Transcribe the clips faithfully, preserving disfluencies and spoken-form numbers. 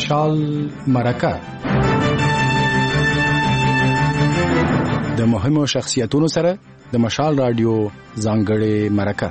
مشال مرکه د مهمو شخصیتونو سره د مشال رادیو ځانګړې مرکه.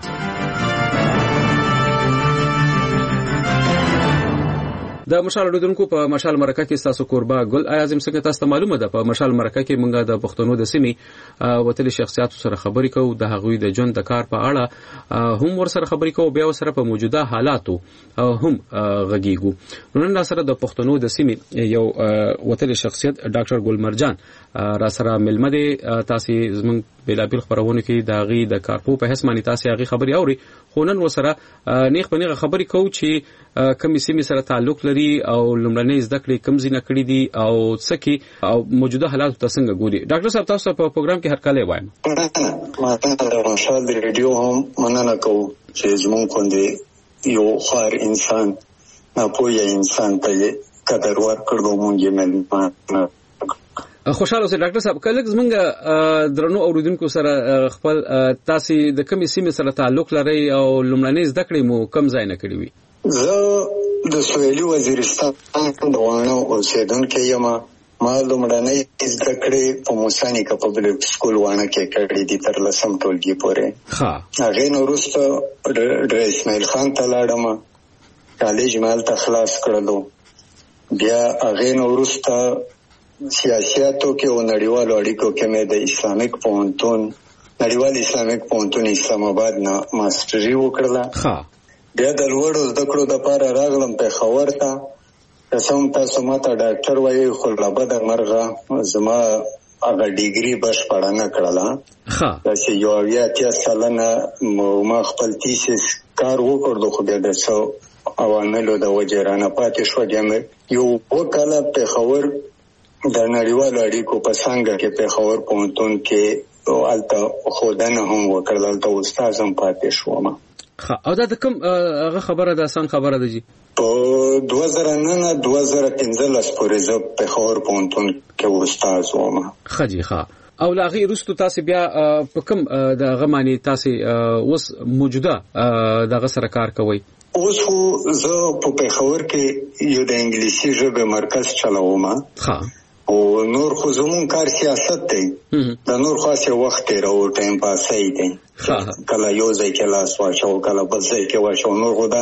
د مشال اورېدونکو په مشال مرکه کې تاسو قربا ګل اعظم څنګه تاسو معلومه ده په مشال مرکه کې موږ د پښتنو د سیمې وتلي شخصیت سره خبرې کوو د هغوی د ژوند د کار په اړه هم ور سره خبرې کوو بیا سره په موجوده حالاتو هم غږیږو. نن سره د پښتنو د سیمې یو وتلي شخصیت ډاکټر ګل مرجان را سره ملمه دي. تاسو زموږ بلابل خبرونه کې د غي د کارپو په حساب تاسو هغه خبري اوري خو نن وسره نیخ په نیغه خبري کوو چې کومې سیمې سره تعلق لري او لمړنۍ زده کړې کوم ځینې کړې دي او څکي او موجوده حالات ته څنګه ګوري. ډاکټر صاحب تاسو په پروګرام کې هر کله وایم ما ته مشال د ریډیو هم مننه کوم چې زموږ کوندې یو خار انسان نه پوهه انسان ته قدر ورکړو مونږ یې ملمانه خوشاله اوسئ. ډاکټر صاحب کله زمونږ درنو اوریدونکو سره خپل تاسو د کومې سیمې سره تعلق لري او لمړنۍ زده کړې مو کوم ځای نه کړې وي؟ زه د سویلي وزیرستان د وانه اوسیدونکو یم. ما لمړنۍ زده کړې په موسانی کا پبلک سکول وانه کې کړې دي تر لسم ټولګي پورې. ها هغه نو وروسته ډیر اسماعیل خان ته لاړم کالج مال ته خلاص کړلو. بیا هغه نو وروسته سیاستو کې او نړیوالو اړیکو کې مې د اسلامیک پوهنتون نړیوال اسلامیک پوهنتون اسلام آباد نه ماستري وکړله. ها بیا د لوړو زده کړو لپاره راغلم پېښور ته. قسم تاسو ماته ډاکټر وایي خو لا بد مرغه زما هغه ډیګري بشپړه نه کړله. ها چې یو بیا اتیا سالنه ما خپل تیسیس کار وکړ خو بیا د څو عواملو د وجې رانه پاتې شو. بیا یو وکاله پېښور د نړیوالو اړیکو په څنګه کې پېښور پوهنتون کې الته خودنه هم وکړل ته استاد هم پاتې شوم. او دا د کوم هغه خبره ده آسان خبره ده جی په دوه زره نه دوه زره پنځلس پورې زه پېښور پوهنتون کې استاد وم. خجی ښه او لاغي رستو تاسو بیا په کوم د غمانی تاسو اوس موجوده دغه سره کار کوي؟ اوس زه په پېښور کې یو د انګلیسي ژبې مرکز چلاوم. ها او نور خو زمون کار سیاست دی. د نور خاصه وخت راو ټایم پاسای دی. کله یو ځای کې لاس واچو کله بل ځای کې واچو نور غوډه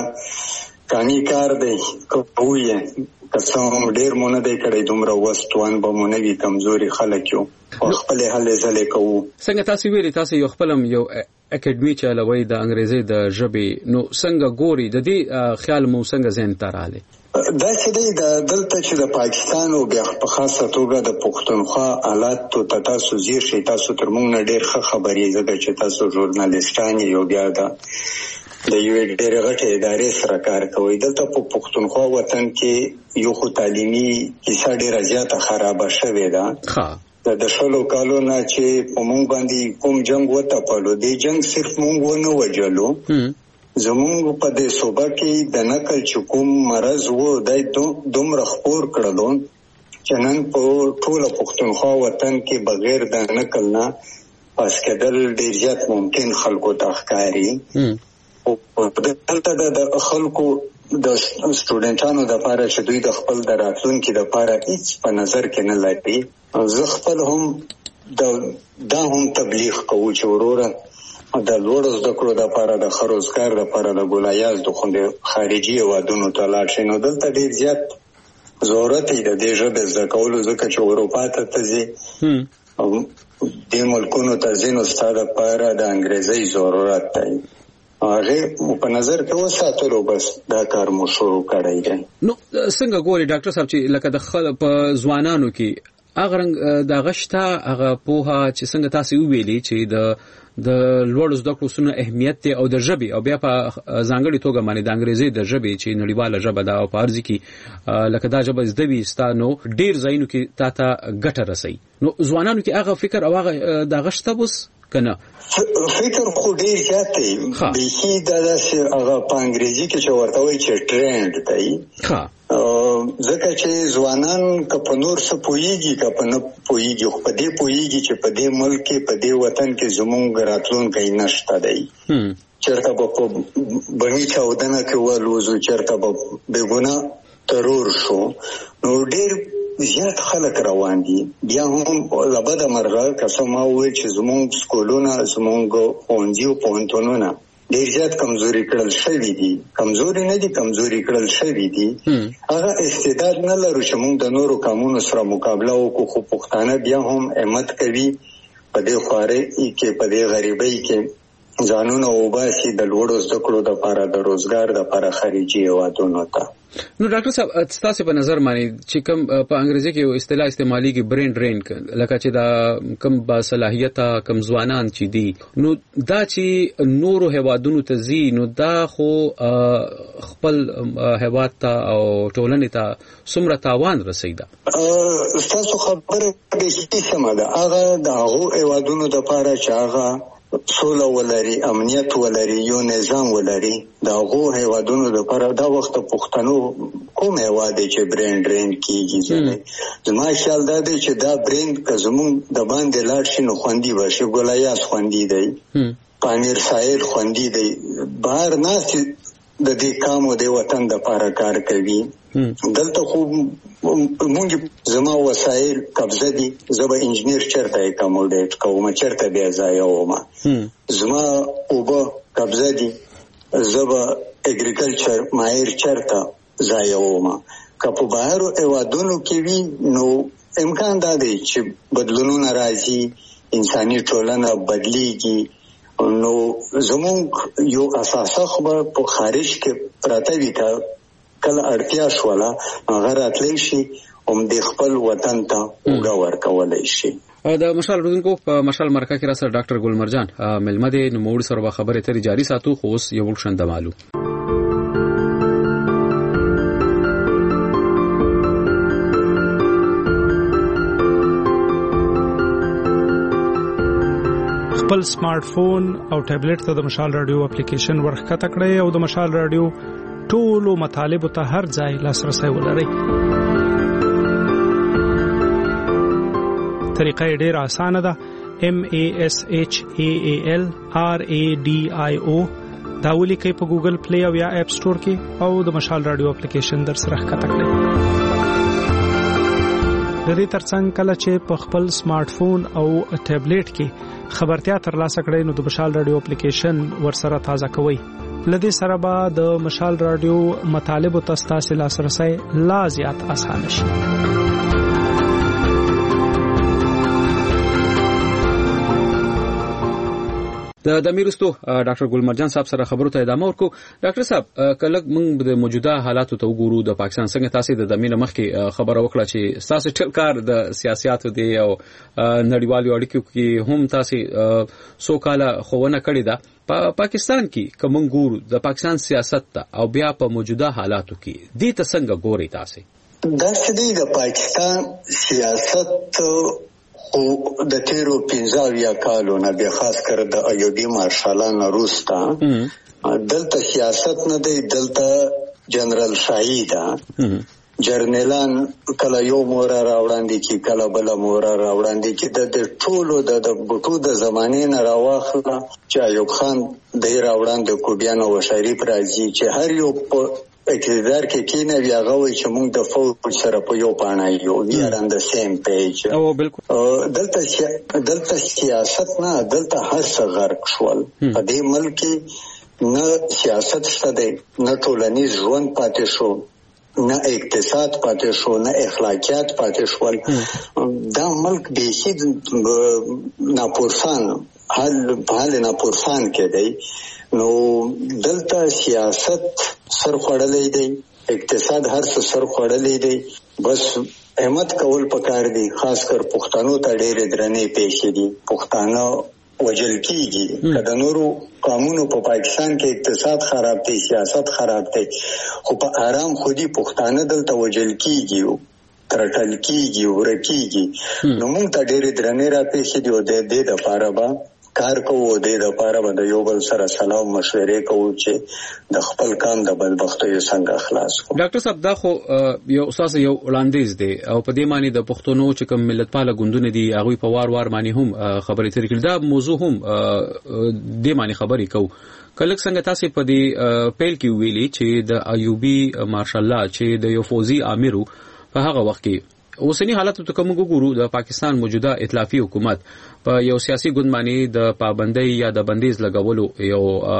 کانی کار دی. کوی قسم ډیر مونږ دې کړې دومره وستوان به مونږ وی کمزوري خلک یو خپل حل زله کوو. څنګه تاسو ویلي تاسو یو خپلم یو اکیډمي چلوي د انګریزي د ژبې نو څنګه ګوري د دې خیال مو څنګه ذهن ته رااله؟ دا چې د دلته چې د پاکستان او بیا په خاصه توګه د پښتونخوا حالات ته تاسو زیر شي تاسو تر موږ نه ډیر ښه خبرې زده چې تاسو ژورنالیستان یو بیا دا د یو ډېر غټه ادارې سره کار کوي. دلته په پښتونخوا وطن کې یو خو تعلیمي کیسه ډیره زیاته خرابه شوې ده. ها د شلو کالو نه چې په موږ باندې کوم جنگ وته پلو دی جنگ صرف موږ ونه وجلو. زمونږ په دې صوبه کې د نقل چې کوم مرض وو د دومره خپور کړلو چې نن په ټوله پښتونخوا وطن کې بغیر د نقل نه پاس کېدل ډیر زیات ممکن خلکو ته ښکاري. او دلته د خلکو د سټوډنټانو د لپاره چې دوی د خپل د راتلونکي د لپاره هیڅ په نظر کې نه لري. زه خپل هم د دا هم تبلیغ کوم چې وروره د لوړو زده کړو لپاره د خروزګار لپاره د ګولایاز د خوندې خارجي وادونو ته لاړ شي. نو دلته ډیر زیات ضرورت دی د دې ژبې زده کولو ځکه چې اروپا ته ځي او دې ملکونو ته ځي نو ستاسو لپاره د انګریزي ضرورت دی. هغه په نظر کې وساتلو بس دا کار مو شروع کړی دی. نو څنګه ګوري ډاکټر صاحب چې لکه د خلک په ځوانانو کې هغه رنګ د غشتا هغه پوها چې څنګه تاسو ویلي چې د د لوړو زده کړو سونه اهمیت ته او د ژبې او بیا په ځانګړي توګه باندې د انګریزي د ژبې چې نړیواله ژبه ده او په ارزي کې لکه دا ژبه زده وي ستانو ډیر ځایونو کې تا ته ګټه رسي. نو ځوانانو کې هغه فکر او هغه د غشته بوس کنه فکر خو ډیر زیات دی. به دا چې هغه په انګریزي کې چې ورته وایي چې ټرند دی. ها ځکه چې ځوانان که په نور څه پوهیږي که په نه پوهیږي خو په دې پوهیږي چې په دې ملک کې په دې وطن کې زمونږ راتلونکی نشته دی. چېرته به په بڼي چاودنه کې ولوځو چېرته به بې ګناه ترور شو نو ډیر زیات خلک روان دي. بیا هم لبد مرغه قسم او چې زمونږ سکولونه زمونږ ښوونځي او پوهنتونونه ډیر زیات کمزوري کړل شوي دي. کمزوري نه دي، کمزوري کړل شوي دي. هغه استعداد نه لرو چې موږ د نورو قومونو سره مقابله وکړو، خو پښتانه بیا هم همت کوي په دې خوارۍ کې، په دې غریبۍ کې ځانونه وباسي د لوړو زده کړو دپاره، د روزګار دپاره خارجي هېوادونو ته. نو ډاکټر صاحب ستاسو په نظر باندې چې کوم په انګریزي کې یو اصطلاح استعمالي کې برین ډرین لکه چې دا کوم با صلاحیت کم ځوانان چې دي نو دا چې نورو هیوادونو ته ځي نو دا خو خپل هیواد ته او ټولنې ته څومره تاوان رسیدا؟ ستاسو خبره به سمه ده. هغه د هغو هیوادونو دپاره چې هغه سوله ولري، امنیت ولري، یو نظام ولري، دا غو هیوادونو لپاره دا وخت پښتنو کوم هیواد چې برین ډرین کیږي. زما خیال دا دی چې دا برین که زمون د باندې لاړ شي نو خوندي وشي. ګولیاس خوندي دی، پامیر ساحل خوندي دی، بهر ناس د دې کامو د وطن د لپاره کار کوي. دلته خو مونږ زما وسایل قبضه دي، زه به انجنیر چرته اکاموډیټ کوم، چرته بیا ځای وم. زما اوبه قبضه دي، زه به اګریکلچر ماهر چرته ځای وم. که په بهرو هیوادونو کې وي نو امکان دا دی چې بدلونونه راځي، انساني ټولنه بدلیږي. نو زمونږ یو اساسه خو به په خارج کې پراته وي، که کله اړتیا شوله هغه راتلی شي هم د خپل وطن ته اوږه ورکولی شي. د مشال روزونکو په مشال مرکه کې را سره ډاکټر ګل مرجان ملمه دی. نو موږ سره به خبرې ترې جاري ساتو، خو اوس یو شند معلوم خپل سمارټ فون او ټابلیټ ته د مشال رادیو اپلیکیشن ورخکته کړئ او د مشال رادیو ټولو مطالب ته هر ځای لاسرسي ولرئ. طریقه یې ډېره اسانه ده. M A S H A A L R A D I O دا ولیکئ په ګوګل پلی او یا اپ سٹور کې او د مشال رادیو اپلیکیشن در سره ښکته کړئ. د دې ترڅنګ کله چې په خپل سمارټ فون او ټابلیټ کې خبرتیا ترلاسه کړئ نو د مشال رادیو اپلیکیشن ورسره تازه کوئ. لدې سره به د مشال رادیو مطالب او تاسو لاسرسي لا زیات آسان شي. د دمیرستو ډاکټر ګل مرجان صاحب سره خبرو ته ادامه ورکو. ډاکټر صاحب کله موږ د موجوده حالاتو ته وګورو د پاکستان څنګه تاسو د دمیر مخ کې خبره وکړه چې تاسو ټول کار د سیاستو دی او نړیوالو اړیکو کې هم تاسو سو کاله خوونه کړی ده. په پاکستان کې کوم ګورو د پاکستان سیاست ته او بیا په موجوده حالاتو کې دې ته څنګه ګوري تاسو؟ دا چې د پاکستان سیاست خو د تیرو پنځه یا کالو نه بیا خاص کر د ایوبي مارشالانو وروسته دلته سیاست نه دی، دلته جنرال شاهي ده. جرنیلان کله یو مورا راوړاندې کی، کله بل مورا راوړاندې کی. د ټولو د بوټو د زمانې نه راواخله چې ایوب خان د راوړاندې کو بیا نو شریف راځي چې هر یو په اقتدار کې کینه بیا غوي چې موږ د فوج سره په یو پاڼه یو وی ار ان د سیم پیج. او بالکل دلته دلته سیاست نه، دلته هر څه غرق شول. په دې ملک نه سیاست شته دی، نه ټولنیز ژوند پاتې شو، نه اقتصاد پاتې شو، نه اخلاقیات پاتې شول. دا ملک بیخي ناپرسان حال حال ناپرسان کې دی. نو دلته سیاست سر خوړلې دی، اقتصاد هر څه سر خوړلې دی. بس همت کول پکار دی. خاص کر پښتنو ته ډېر درنې پېښې دي. پښتانه وجل کیږي که د نورو قانونو په پاکستان کې اقتصاد خراب دی، سیاست خراب دی، خو په آرام خودي پښتانه دلته وجل کیږي، ترټل کیږي، ورکیږي. نو موږ ته ډېر درنې را پېښې دي او د دې لپاره به کار کوو د لپاره د یو بل سره سلام مشورې کوو چې د خپل کام د بدبختیو څنګه خلاص کړو. ډاکټر صاحب دا خو یو اساس یو وړاندیز دی او په دې معنی د پښتونو چې کوم ملتپاله ګوندونه دي هغه په وار وار معنی هم خبرې ترې کړل. دا موضوع هم د معنی خبرې کوو. کله څنګه تاسو په دې پیل کې ویلي چې د ایوبي ماشاءالله چې د یو فوزي امیرو په هغه وخت کې اوسنی حالت ته کوم وګورو د پاکستان موجوده ائتلافي حکومت په یو سیاسي ګوند باندې د پابندۍ یا د بندیز لګولو یو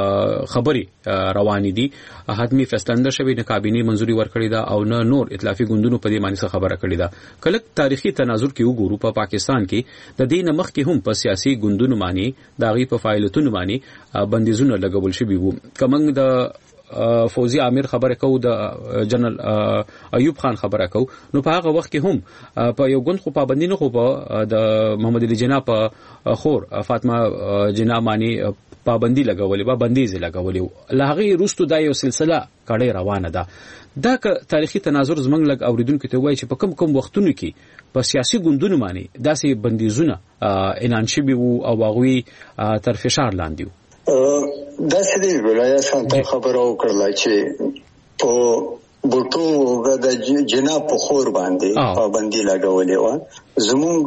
خبري رواني دي حتمی فیصله شوی نه کابینه منځوري ورکړی دا او نه نور ائتلافي ګوندونو په دې باندې څه خبره کړی دا. کله تاریخي تناظر کې وګورو په پاکستان کې د دې نمخ کې هم په سیاسي ګوندونو باندې د غي په فعالیتونو باندې بندیزونه لګول شوی وو. کومنګ د فوزي امیر خبره کو د جنرال ایوب خان خبره کو نو په هغه وخت کې هم په یو ګوند خو پابندی نه خو په د محمد علي جناح په خور فاطمه جناح باندې پابندی لګولې با بندیز لګولې لاغي روستو دا یو سلسله کړي روانه ده. دا تاریخي تناظر زمنګ لګ اوریدونکو ته وایي چې په کم کم وختونو کې په سیاسي ګوندونو باندې داسې بندیزونه اعلان شوي وو او هغه تر فشار لاندې وو. دا سړي ولایت څنګه خبرو کړل چې په بوټو د جناب په خور باندې پابندي لګولې و.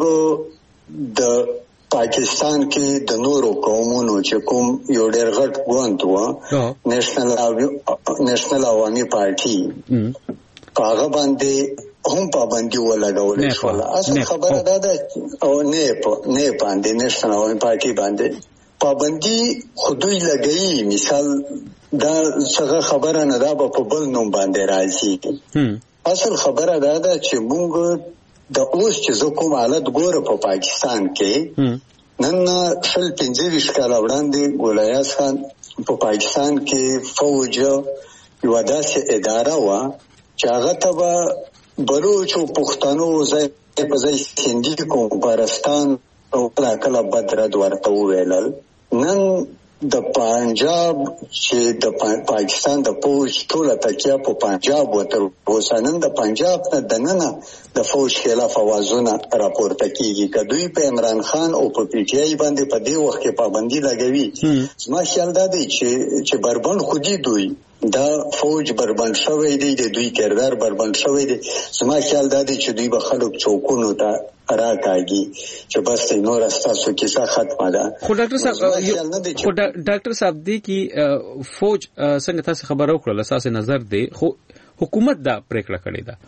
زمونږ د پاکستان کې د نورو قومونو چې کوم یو ډېر غټ ګوند و نېشنل نېشنل عوامي پارټي هغه باندې هم پابندي ولګولې شو. اصل خبره دا ده او نه په نه باندې نېشنل عوامي پارټي باندې پابندی خودوی لګئی. مثال دا څنګه خبره نه ده په بل نوم باندې راځي. اصل خبره دا ده چې موږ د اوس چې کوم حالت ګوره په پاکستان کې نن شل پنځه ویشت کال وړاندې ولایت خان په پاکستان کې فوج یو داسې اداره و چې هغه ته بلوچ او پښتنو ځای په ځای سندي کوم پرستان او کله کله بدرد ورته ویلل. نن د پنجاب چې د پاکستان د فوج ټوله تکیه په پنجاب وتر وسنن د پنجاب نه دننه د فوج خلاف اوازونه راپورته کیږي. کدوې په عمران خان او په پی ټی آی باندې په دې وخت کې پابندي لګوي. زما خیال دا دی چې چې بربند خودي دوی دا فوج بربند شوی دی د دوی کردار بربند شوی دی. زما خیال دا دی چې دوی به خلک چوکونو ته راکاږي چې بس نور استاسو کیسه ختمه ده. خو ډاکټر صاحب خو ډاکټر صاحب دی کی فوج څنګه تاسو خبرو کړل اساس نظر دی خو حکومت دا پریکړه کړې ده.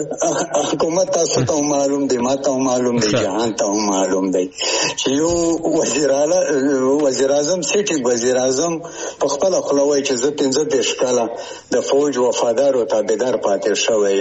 حکومت تاسو ته معلوم دی ما ته معلوم دی جهان ته معلوم دی چې یو وزیر اعلی وزیر اعظم سیټي وزیر اعظم په خپل خپلوي چې زه پنځه دیش کاله د فوج وفادار او تابعدار پاتې شوی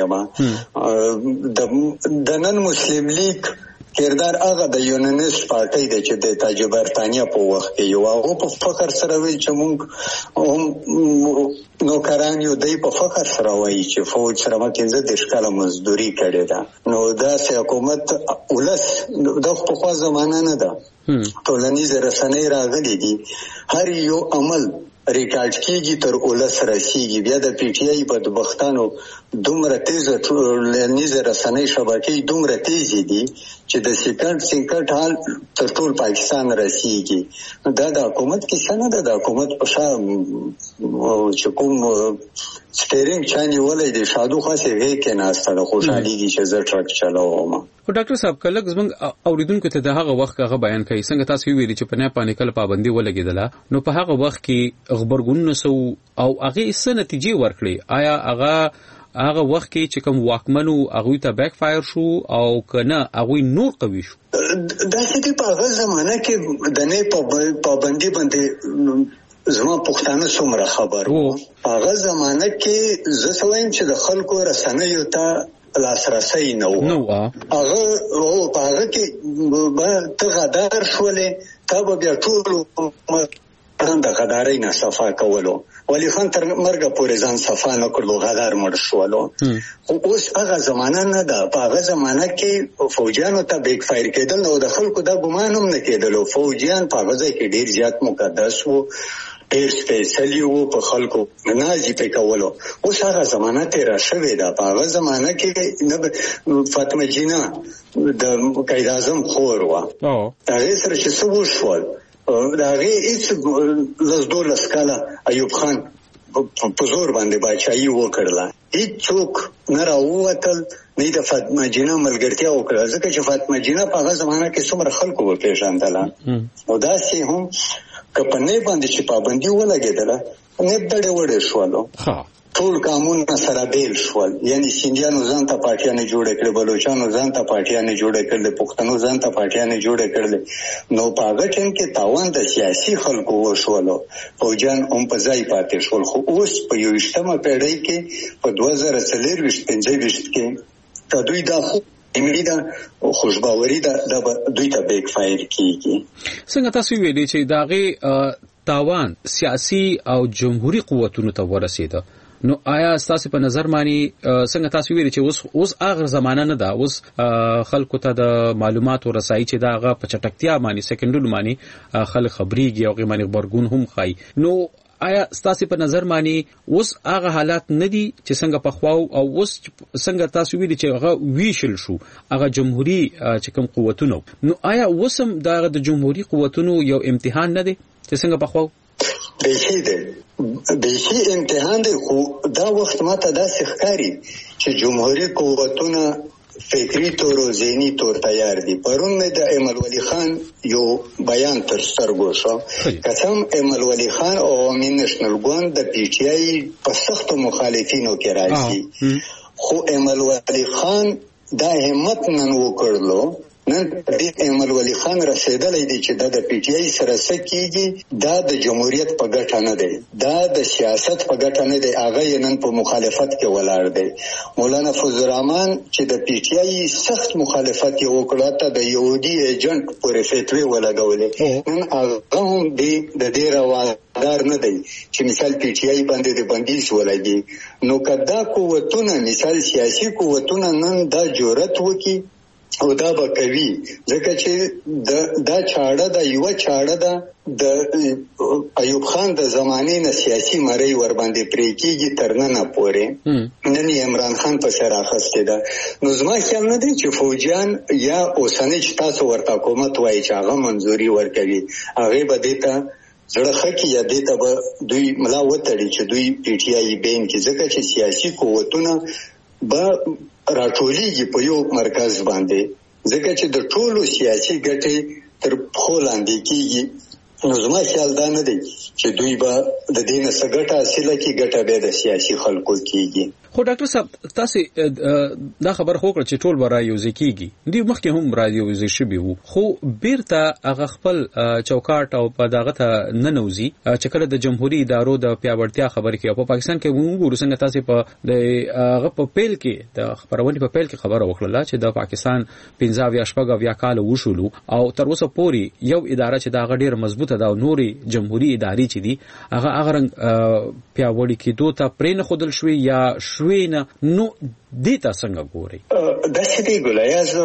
یم. د نن مسلم لیگ کردار هغه د یونانیست پارټي د چې د تاج برتانیا په وخت کې یو هغه په فخر سره ویل چې موږ هم نوکران یو دی په فخر سره وایي چې فوج سره مکه د ښکلا مزدوري کړې ده. نو دا حکومت ولس د په خوا زمانہ نه ده. ټولنیز رسنۍ راغلي دي هر یو عمل ریکارډ کیږي تر ولس رسیږي. بیا د پی ټی آی بدبختانو دومره تیز ټولنیز رسنۍ شبکې دومره تیز دي چې د سیکرټ سیکرټ حال تر ټول پاکستان رسیږي. دا د حکومت کې څنګه ده د حکومت په شان چې کوم سټیرینګ چاني ولې د شادو خاصه وی کې ناسته خوشحالي دي چې زه ټرک چلاوم. خو ډاکټر صاحب کله زموږ اوریدونکو ته د هغه وخت هغه بیان کوي څنګه تاسو ویلي چې په نه پانی کله پابندي ولګیدله نو په هغه وخت کې خبرګون سو او هغه څه نتیجې ورکړي. آیا هغه هغه وخت کې چې کوم واکمنو هغه ته بیک فایر شو او کنه هغه نور قوي شو؟ دا چې په هغه زمانہ کې د نه پابندي باندې زما پښتانه څومره خبر وو. هغه زمانہ کې زه سوایم چې د خلکو رسنیو ته لاسرسي نه و. هغه او هغه کې ته غدار شولې ته بیا ټول د غدارۍ نه صفا کولو. ولی خان تر مرګ پورې ځان صفا نه کړلو غدار مړ شولو. خو اوس هغه زمانہ نه ده. په هغه زمانہ کې فوجیانو ته بیک فایر کېدل نو د خلکو د ګمان هم نه کېدلو. فوجیان په هغه ځای کې ډیر زیات مقدس وو ډیر سپیشلی وو په خلکو نازي په کولو. اوس هغه زمانہ تیر شوې ده. په هغه زمانہ کې فاطمه جناح د قائد اعظم خور و. هغه سره چې څه وشول دا غي هیڅ لزدو لسکاله ایوب خان په زور باندې بادشاہي وکړله. هیڅ څوک نه راووتل نه د فاطمه جینا ملګرتیا وکړه، ځکه چې فاطمه جینا په هغه زمانه کې څومره خلکو وپېژندله. او داسې هم که په نه باندې چې پابندي ولګېدله نه ډډې وړې شولو، ټول قانون سره بیل شول. یعنی سیندیانو ځان ته پارټیانې جوړې کړې، بلوچانو ځان ته پارټیانې جوړې کړې، پښتنو ځان ته پارټیانې جوړې کړې. نو په هغه ټیم کې تاوان د سیاسي خلکو وشولو، فوجیان هم په ځای پاتې شول. خو اوس په یوویشتمه پیړۍ کې په دوه زره څلرویشت پنځه ویشت کې که دوی دا خو ایمری دا خوشباوري دا دوی ته بیک فایر کیږي. څنګه تاسو ویلي چې داغه تاوان سیاسي او جمهوریت قوتونو ته ورسېده، نو آیا تاسو په نظر مانی څنګه تاسو ویلي چې اوس اوس هغه زمانہ نه ده، اوس خلکو ته د معلوماتو رسایي چې دا هغه په چټکتیا مانی سکندونو مانی خلک خبريږي او غیمانه خبرګون هم خای. نو آیا تاسو په نظر مانی اوس هغه حالات نه دي چې څنګه په خواو او اوس څنګه تاسو ویلي چې هغه ویشل شو هغه جمهوریت چې کوم قوتونو، نو آیا وسم دا د جمهوریت قوتونو یو امتحان نه دی چې څنګه په خواو بیخی دی بیخی امتحان دی. خو دا وخت ماته داسې ښکاري چې جمهوریت قوتونه فکری طور او ذهني طور تیار دي. پرون مې د ایمل ولی خان یو بیان تر سترګو شو، قسم ایمل ولی خان او عوامي نېشنل ګوند د پی ټی آی په سختو مخالفینو کې راځي. خو ایمل ولی خان دا همت نن وکړلو، نن دې ایمل ولی خان رسیدلې دي چې د پی ټی آی سره سکیږي. دا د جمهوریت په ګټه نه دی، دا د سیاست په ګټه نه دی، هغه نن په مخالفت کې ولاړ دی. مولانا فضل الرحمن چې د پی ټی آی سخت مخالفت یې وکړ، ته د یهودي ایجنټ پورې فتوی ولګولې، نن هغه هم د دې روادار نه دی چې مثال پی ټی آی باندې د بندیز ولګي. نو کدا قوتونه مثال سیاسي قوتونه نن دا جرأت وکړي او دا به کوي، ځکه چې د دا چاړه د یو چاړه د د ایوب خان د زمانې نه سیاسي مری ور باندې پرې کیږي تر نن پورې. نن عمران خان په سر اخستې ده. نو زما خیال نه دی چې فوجیان یا اوسنۍ چې تاسو ورته حکومت وایي چې هغه منځوري ورکوي، هغه به دیتا زړه خکې یا دیتا به دوی ملا وتړي چې دوی پی ټی آی بین کې، ځکه چې سیاسي قوتونه به راټولېږي په یو مرکز باندې، ځکه چې د ټولو سیاسي ګټې تر پښو لاندې کیږي. نو زما خیال دا نه دی چې دوی به د دې نه څه ګټه حاصله کړي، ګټه به د سیاسي خلکو کیږي. خو ډاکټر صاحب تاسو دا خبر خو کړ چې ټول به رايوځي کیږي، دوی مخکې هم رايوځي شوي وو، خو بیرته هغه خپل چوکاټ او په دغه ته ننوځي چې کله د جمهوریت ادارو د پیاوړتیا خبرې کوي. په پاکستان کې وګورو څنګه تاسو په د هغه په پیل کې د خبرونه په پیل کې خبره وکړه چې د پاکستان پنځه یا شپږ یا کال وشولو او تر اوسه پورې یو اداره چې دا غډیر مضبوطه ده او نوري جمهوریت ادارې چې دي هغه هغه پیاوړی کېدو ته پرې نه خودل شوی یا شوینه. نو دیتا څنګه ګوري؟ د سړي ګولایازو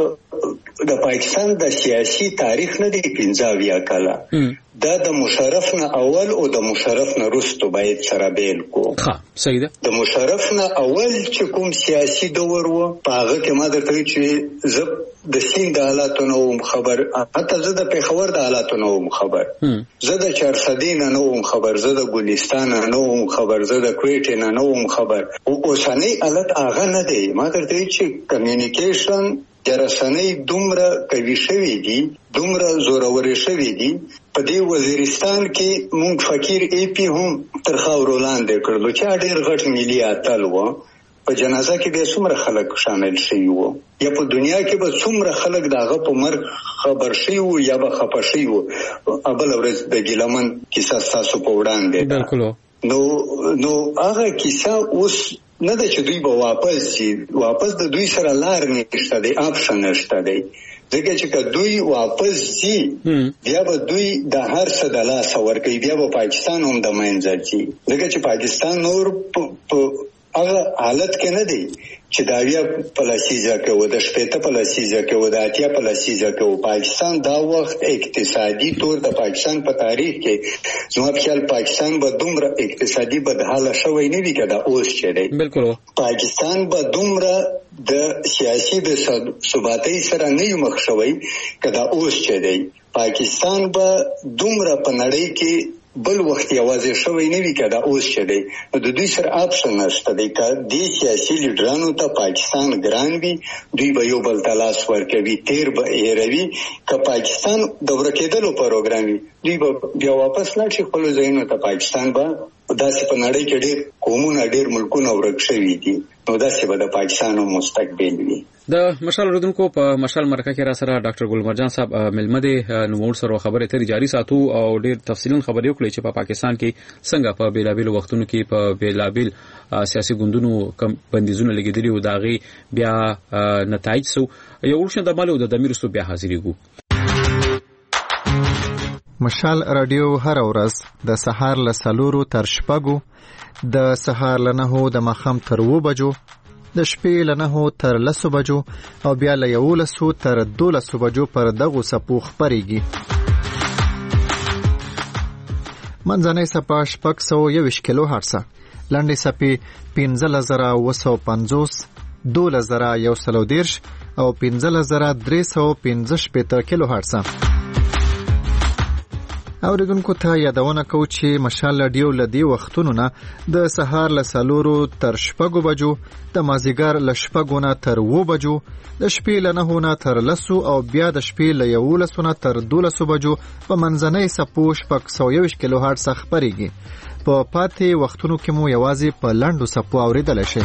د پاکستان د سیاسي تاریخ نه دی پنځه یا کاله، دا د مشرف نه اول او د مشرف نه وروسته باید سره بیل کو. ها صحیح ده. د مشرف نه اول چې کوم سیاسي دور وو په هغه کې ما درته چې زه د سیند د حالاتو نو خبر، حتی زه د پیښور د حالاتو نو خبر، زه د چارسدین نو خبر، زه د ګلستان نو خبر، زه د کویټ نه نو خبر. او اوسنۍ حالت هغه نه دی. ما درته چې کمیونیکیشن جرسنۍ دومره کوي شوی دي، دومره زورور شوی دي. په دې وزیرستان کې مونږ فقیر ای پی هم تر خاورو لاندې کړلو چې ډېر غټ ملي اتل و. په جنازه کې به څومره خلک شامل شي وو، یا په دنیا کې به څومره خلک داغه په مرګ خبر شي وو یا به خپه شي وو. ابل ورځ د ګیلمن کیسه تاسو په وړاندې بالکل. نو نو هغه کیسه اوس نه ده چې دوی به واپس شي، واپس د دوی سره لار نشته دی، آپشن نشته دی. ځکه چې دوی واپس شي بیا به دوی د هر څه د لاسه ورکوي، بیا به پاکستان هم د منځه شي. ځکه چې پاکستان نور په هغه حالت کې نه دی چې دا بیا پلاسیزه کوي، د شپېته پلاسیزه کوي، د اتیا پلاسیزه کوي. پاکستان دا وخت اقتصادي طور د پاکستان په تاریخ کې زما په خیال پاکستان به دومره اقتصادي بدحاله شوی نه وي که دا اوس چې دی. بالکل پاکستان به دومره د سیاسي د ثباتۍ سره نه مخ شوی که دا اوس چې دی. پاکستان به دومره په نړۍ کې بل وخت یوازې شوی نه وي کدا اوس چې دی نو د دوی سره اپشن نشته دی که د سیاسي لیډرانو ته پاکستان ګران وي دوی به یو بل ته لاس ورکوي تیر به هېروي که پاکستان د ورکېدلو پروګرام وي دوی به بیا واپس لاړ شي خپلو ځایونو ته. پاکستان به داسې په نړۍ کې ډېر قومونه ډېر ملکونه ورک شوي دي نو داسې به د پاکستان مستقبل وي. د مشال اوریدونکو په مشال مرکه کې را سره ډاکټر ګلمرجان صاحب ملمه دي نو موږ سره خبرې ترې جاری ساتو او ډېر تفصیلا خبرې وکړې چې په پا پاکستان کې څنګه په بیلابیل وختونو کې په بیلابیل سیاسي ګوندونو کم بندیزونه لګیدلي او داغي بیا نتایج سو یو ورشن د مالو د دمیرستو بیا حاضرېګو. مشال رادیو هر ورځ د سهار له سلورو تر شپږو د سهار له نهو د ماښام تر اوو بجو د شپې له نهو تر لسو بجو او بیا له یولسو تر دولسو بجو پر دغو څپو خپرېږي. منځنۍ څپه شپږ سوه یوویشت کیلو هرڅه، لنډې څپې پنځلس زره اوه سوه پنځوس، دولس زره یو سل او دېرش او پنځلس زره درې سوه پنځه شپېته کیلو هرڅه. اوریدونکو ته یادونه کوو چې مشال رادیو له دې وختونو نه د سهار له څلورو تر شپږو بجو، د مازدیګر له شپږو نه تر اوو بجو، د شپې له نهو نه تر لسو او بیا د شپې له یولسو نه تر دولسو بجو په منځنۍ څپو شپږ سوه یوویشت کیلو هرڅه خپرېږي. په پاتې وختونو کې مو یوازې په لنډو څپو اورېدلی شئ.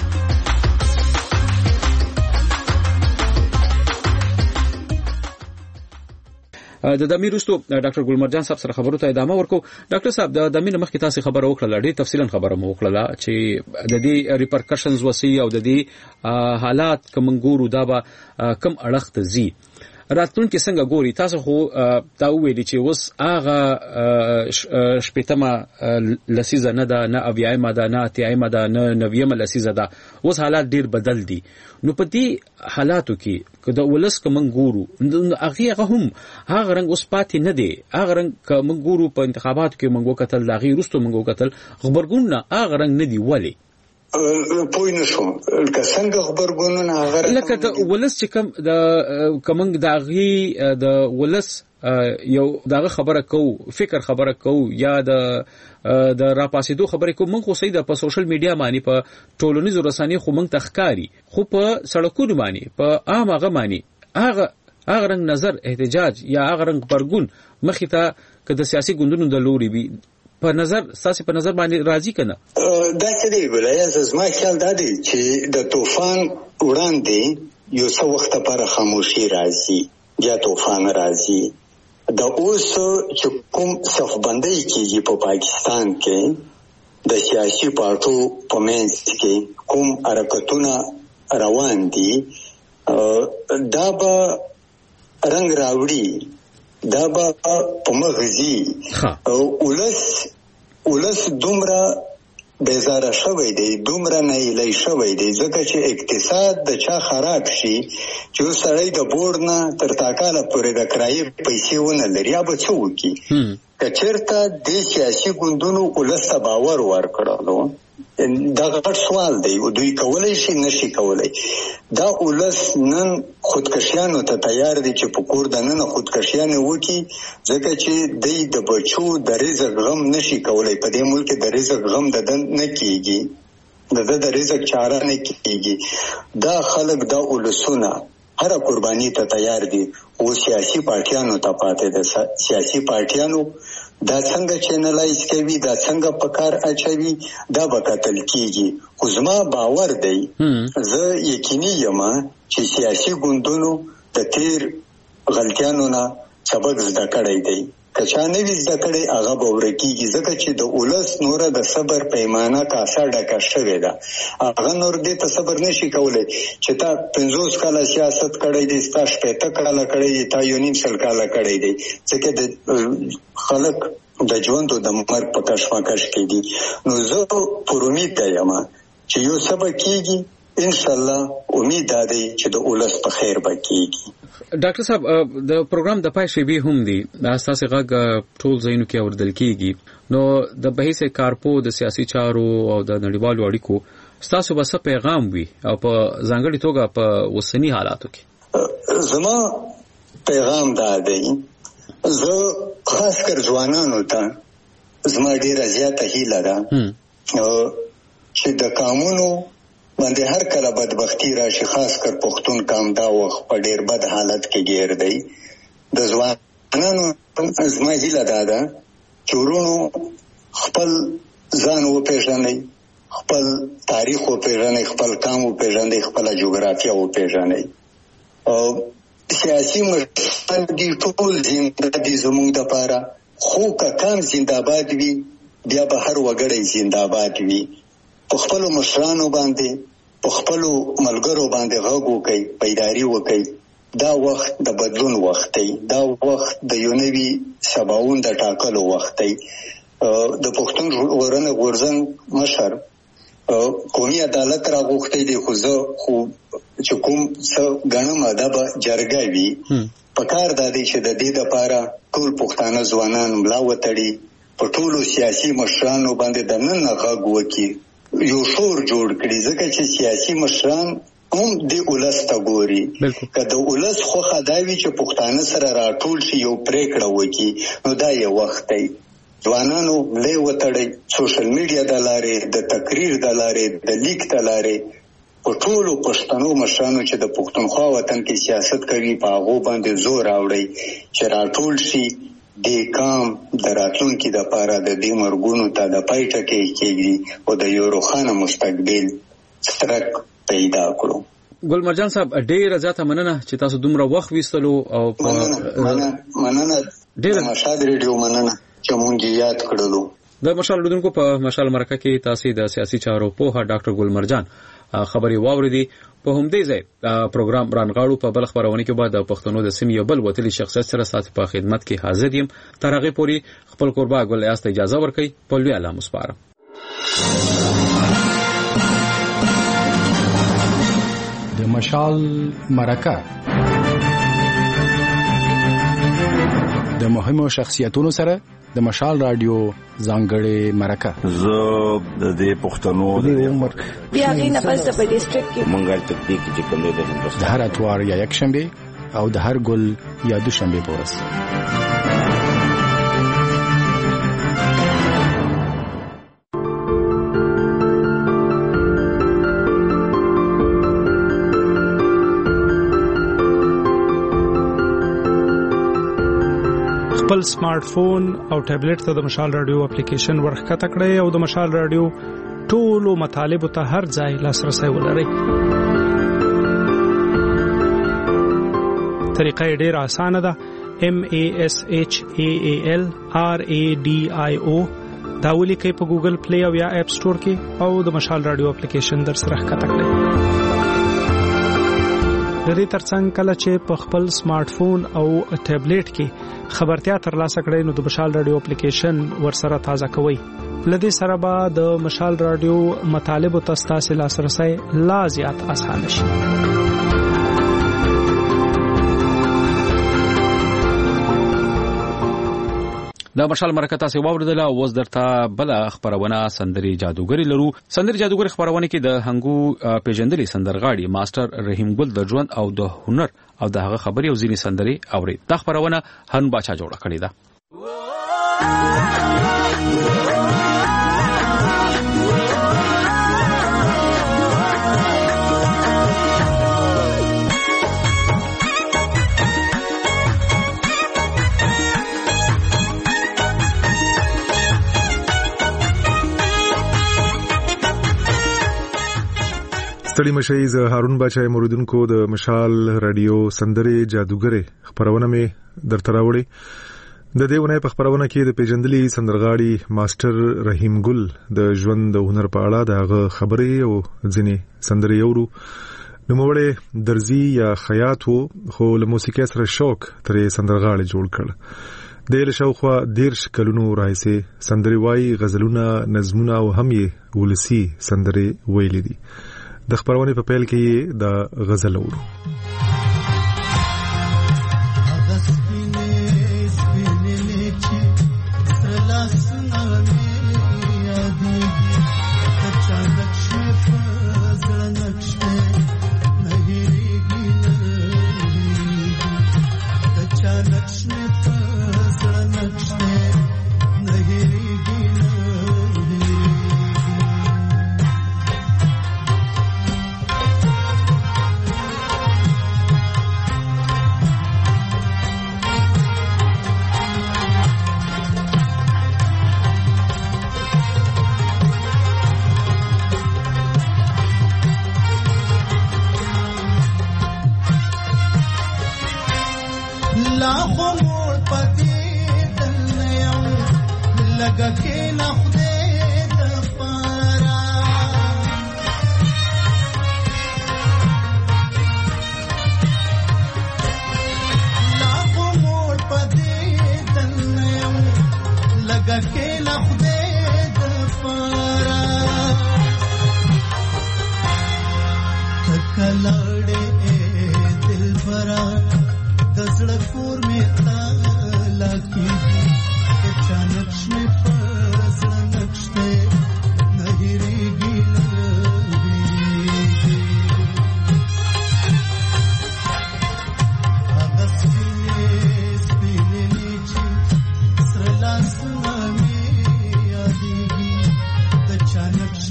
د دمې وروسته ډاکټر ګلمرجان صاحب سره خبرو ته ادامه ورکو. ډاکټر صاحب د دمې مخکې تاسو خبره وکړه، ډېر تفصیلا خبره مو وکړه چې د دې ریپرکشنز وسی او د دې حالات کوم ګورو دا به کم اړخ ته زی راتلونکي څنګه ګوري. تاسو خو دا ویلي چې اوس هغه شپېتمه لسیزه نه ده، نه اویایمه ده، نه اتیایمه ده، نه نویمه لسیزه ده. اوس حالات ډېر بدل دي. نو په دې حالاتو کې که د ولس که موږ ګورو هغې هغه هم هغه رنګ اوس پاتې نه دی. هغه رنګ که موږ ګورو په انتخاباتو کې موږ وکتل، د هغې وروسته موږ وکتل غبرګونونه هغه رنګ نه دي. ولې؟ پوه نه شوم لکه څنګه غبرګونونه هغه لکه د ولس چې کوم د که موږ د هغې د ولس یو دغه خبره کوو، فکر خبره کوو یا د د راپاسېدو خبرې کوو، موږ خو صحیح ده په سوشل میډیا باندې په ټولنیزو رسنیو خو موږ ته ښکاري، خو په سړکونو باندې په عام هغه باندې هغه هغه رنګ نظر احتجاج یا هغه رنګ غبرګون مخې ته که د سیاسي ګوندونو د لوري وي په نظر ستاسې په نظر باندې راځي که نه؟ دا څه دی ګلایه، زما خیال دا دی چې د طوفان وړاندې یو څه وخت لپاره خاموشي راځي یا طوفان راځي. د اوس چې کوم صفبندۍ کېږي په پاکستان کې د سیاسي پارټو په منځ کې کوم حرکتونه روان دي دا به رنګ راوړي، دا به په مغزي ولس ولس دومره بیزاره شوی دی، دومره نایلی شوی دی ځکه چې اقتصاد د چا خراب شي چې اوس سړی د بورډ نه تر تاکاله پورې د کرایې پیسې ونه لري یا به څه وکړي. که چېرته دې سیاسي ګوندونو ولس ته باور ورکړلو دا غټ سوال دی، دوی کولی شي نشي کولی. دا ولس نن خودکشیانو ته تیار دی چې په کور د ننه خودکشیانې وکړي ځکه چې دی د بچو د رزق غم نشي کولی. په دې ملک د رزق غم د ده نه کېږي، د ده د رزق چاره نه کېږي. دا خلک دا ولسونه هر قرباني ته تیار دي. او سیاسي پارټیانو ته پاتې ده، سیاسي پارټیانو دا څنګه چینلایز کوي، دا څنګه په کار اچوي، دا به کتل کېږي. خو زما باور دی زه یقیني یم چې سیاسي ګوندونو د تیر غلطیانو نه سبق زده کړی دی. که چا نه وي زده کړی هغه به ورکېږي ځکه چې د ولس نوره د صبر پیمانه کاسه ډکه شوې ده. هغه نور دې ته صبر نشي کولی چې تا پنځوس کاله سیاست کړی دی، ستا شپېته کاله کړی دی، تا یو نیم سل کاله کړی دی. ځکه د خلک د ژوند او د مرګ په کشمکش کې دي. نو زه پر امید یم چې یو څه به کېږي، انشاءالله امید دا دی چې د ولس په خیر به کېږي. ډاکټر صاحب د پروګرام د پای شیبې هم دي، دا ستاسې غږ ټول ځایونو کې اورېدل کېږي. نو د بحث کارپو د سیاسي چارو او د نړیوالو اړیکو ستاسو به څه پیغام وي او په ځانګړې توګه په اوسني حالاتو کې؟ زما پیغام دا دی زه خاص کر ځوانانو ته زما ډیره زیاته هیله ده چې د قانونو باندې هر کله بدبختی راشي، خاص کر پښتون قام دا وخت په ډیر بد حالت کې ګیر دی. د ځوانانو زما هیله ده چې ورونو خپل ځان وپېژنئ، خپل تاریخ وپېژنئ، خپل قام وپېژنئ، خپل جغرافیه وپېژنئ. سیاسي مشران دي ټول زنده دي زموږ دپاره، خو که کام زنده‌باد وي بیا به هر وګړی زنده‌باد وي. په خپلو مشرانو باندې، په خپلو ملګرو باندې غږ وکئ، بیداري وکئ. دا وخت د بدلون وخت دی، دا وخت د یو نوي سباوون د ټاکلو وخت دی. د پښتون ژغورنې غورځنګ مشر قومي عدالت راغوښتی دی، خو زه خو چې کوم څه ګڼم دا به جرګه وي. پکار دا دی چې د دې دپاره ټول پښتانه ځوانان ملا وتړي، په ټولو سیاسي مشرانو باندې د نن غږ وکړي، یو شور جوړ کړي، ځکه چې سیاسي مشران هم د ولس ته ګوري. که د ولس خوښه دا وي چې پښتانه سره راټول شي، یو پریکړه وکړي، نو دا یو وخت دی. ځوانانو ملې وتړئ، سوشل میډیا د لارې، د تقریر د لارې، د لیک د لارې، په ټولو پښتنو مشرانو چې د پښتونخوا وطن کې سیاست کوي په هغو باندې زور راوړئ چې راټول شي، د قام د راتلونکي دپاره د دې مرګونو ته د پای ټکی کېږدي او د یو روښانه مستقبل څرک پیدا کړو. ګل مرجان صاحب ډیره زیاته مننه چې تاسو دومره وخت ویستلو او مننه مننه ډیره مشال ریډیو مننه چې مونږ یاد کړلو. د مشال لیدونکو په مشال مرکه کې تاسو د سیاسي چارو پوهه ډاکټر ګل مرجان خبري واوریدي. په همدې ځای پروګرام رانغاړو په بل خبرونه کې بعد د پښتنو د سیمې یو بل وتلی شخصیت سره سات په خدمت کې حاضر یم. تر هغه پورې خپل قربا ګل یاست اجازه ورکړئ. په لوی الله مسپاره. د مشال مرکه د مهمو شخصیتونو سره د مشال رادیو ځانګړې مرکه. زه د دې پښتنو د عمر بیا غي نه پس په ډیسټریکټ کې منګل تکتیک چې کوم دی د هندوستان د هر اتوار یا یک شنبه او د هر ګل یا دوشنبه پورس. خپل سمارټ فون او ټابلیټ ته د مشال رادیو اپلیکیشن ورخکته کړئ او د مشال رادیو ټولو مطالب ته هر ځای لاسرسي ولرئ. طریقه ډېره اسانه ده. M A S H A A L R A D I O دا ولیکئ په ګوګل پلی او یا اپ سٹور کې او د مشال رادیو اپلیکیشن در سره ښکته کړئ. د دې ترڅنګ کله چې په خپل سمارټ فون او ټابلیټ کې خبرتیا ترلاسه کړئ نو د مشال رادیو اپلیکیشن ورسره تازه کوئ. لدې سره به د مشال رادیو مطالب او تاسو لاسرسي لا زیات اسانه شي. د مشال مرکه تاسو واوریدله. اوس درته بل خبرونه سندري جادوګری لرو. سندري جادوګری خبرونه کې د هنګو پیژندلي سندرغاړي ماستر رحیم ګل د ژوند او د هنر او د هغه خبري او ځینې سندري اوري. دا خبرونه هن باچا جوړه کړې ده. ستړي مشي ز هارون بچای موریدونکو د مشال رادیو سندري جادوګری خبرونه می درته راوړي. د دې ونه په خبرونه کې د پیژندلي سندرغاړي ماستر رحیم ګل د ژوند د هنر په اړه دغه خبرې او ځینې سندري اورو. نو موږ درزي یا خیاط وو خو له موسیقۍ سره شوق ترې سندرغاړي جوړ کړ. د له شاوخوا دیرش کلونو راځي سندري وای غزلونه نظمونه او هم یې ولسی سندري ویلې دي. د خبرونه په پیل کې د غزل اورو. Love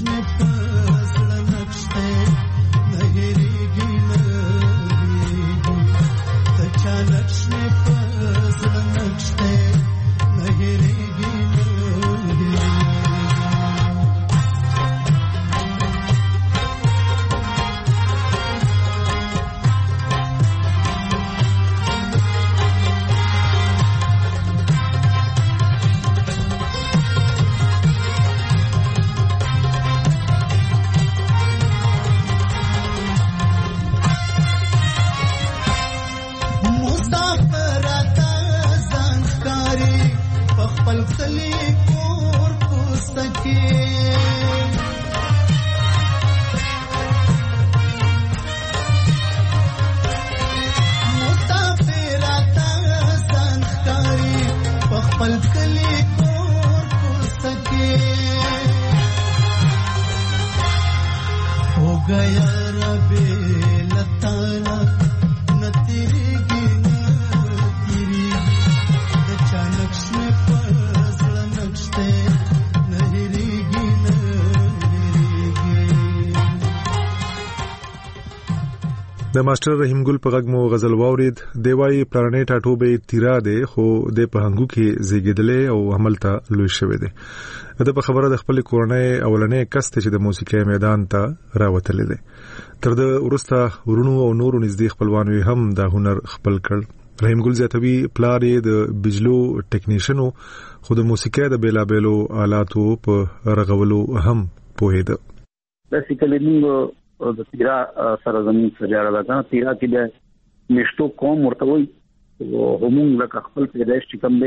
د ماستر رحیم ګل په غږ مو غزل واورید. دی وايي پلانټ اټوبه تیرا دی خو د په هنګو کې زیږیدلې او عمل ته لوي شوی دی. دا په خبره د خپل کورنۍ اولنې کس ته چې د موسیقي میدان ته راوتلې دی. تر د ورسته ورونو او نورو نږدې خپلوانو هم دا هنر خپل کړ. رحیم ګل زیاتوي پلار د بجلو ټیکنیشنو خو د موسیقي د بیلابېلو آلاتو په رغولو هم پوهیده. بیسیکلی موږ د تیرا سره زمين سره راځه. تیرا کې د نشټو کوم ورته وي او موږ د خپل پیدایش چې کوم دی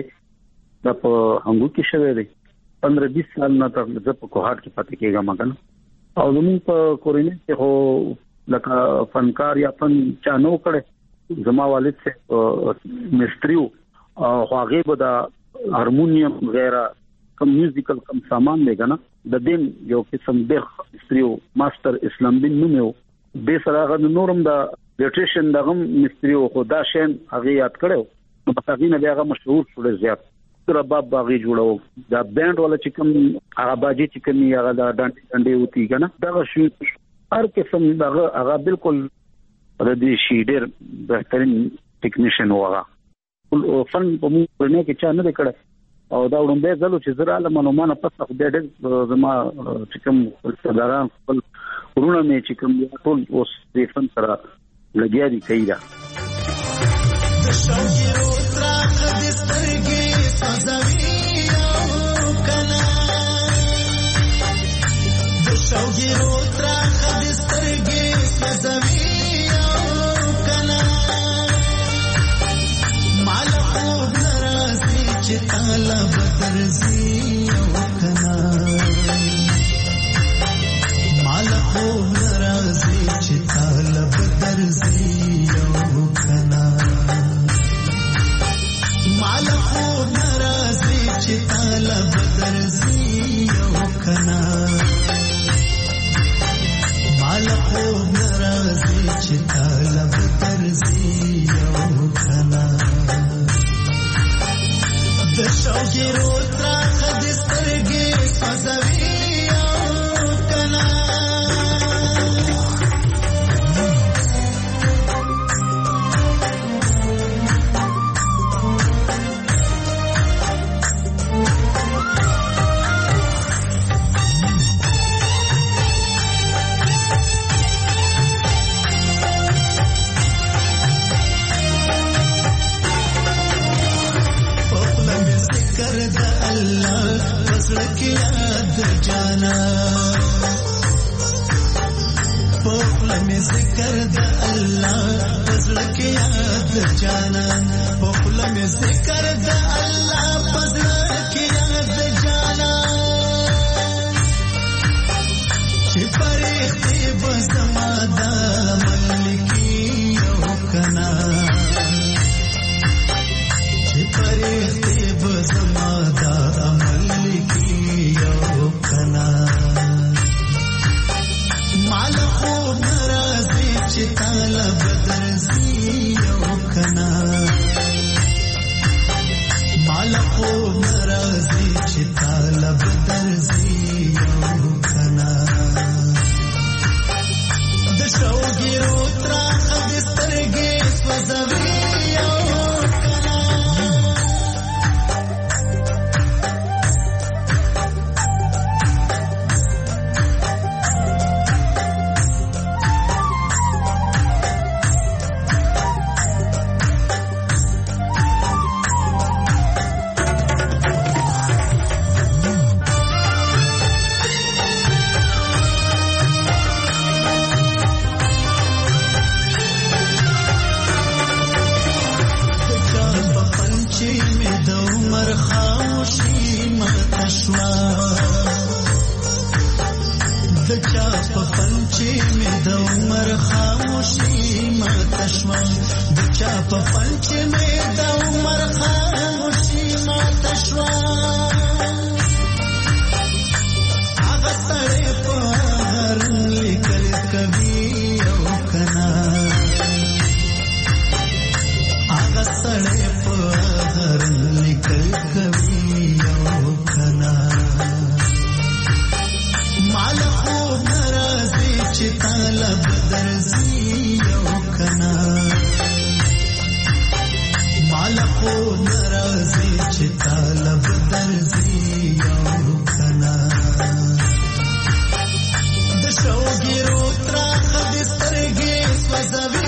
د په هنګو کې شوی دی. پندرہ بیس سال نه تر د په کوهات کې پاتې کېږم مګن او زموږ په کورینه کې هو لکه فنکار یا فن چانو کړي. زما والد سے مستریو او هغه به د هارمونیم غیره کم میوزیکل کم سامان دی کنه د دین یو قسم د مستریو ماستر اسلام بن نومو به سره غو نورم د لیټریشن دغه مستریو خدا شین هغه یاد کړو نو په هغه نه هغه مشهور شول زیات. تر باب باغی جوړو دا بینډ ولا چې کوم هغه باجی چې کوم هغه د ډانټي ډانټي وتی کنه دا شو هر قسم دغه هغه بالکل د دې شي ډېر بهترین ټیکنیشن وغه فن په موږ نه کې چا نه کړه او دا وړاندې ځلو چې زرا له منومانه پس خو ډېر زما چې کوم صدران خپل ورونه مې چې کوم ټول اوس دې فن سره لګیا دي کوي دا د شوګیرو تراخ د سترګې سوځوي او کنا د شوګیرو تراخ د سترګې سوځوي او کنا مال خو ناراضي چې تعالی بدرزي او کنا مال خو ناراضي چې تعالی بدرزي او کنا مال خو ناراضي چې تعالی بدرزي او کنا مال خو ناراضي چې تعالی بدرزي او کنا د شوګیرو تراخ د سترګې سوځوي او کنا ذکر د الله پزړه کې یاد جانان په مې ذکر د الله پزړه کې یاد جانان چې پرېختي بزما د ملکی او کنا چې پرېختي بزما د ملکی او کنا مال خو ناراضي چې تعالی بدرزي او کنا مال خو ناراضي چې تعالی بدرزي او کنا په پنچې مې د عمر خاموشي ماته شوه د چا په پنچې مې د عمر خاموشي ماته شوه هغه سړی په هرن لیکل کوي او کنا هغه سړی په هرن لیکل کوي او کنا مال خو ناراضي چې طالب درځي او کنا مال خو ناراضي چې طالب درځي او کنا د شوګیرو تراخ د سترګې سوځوي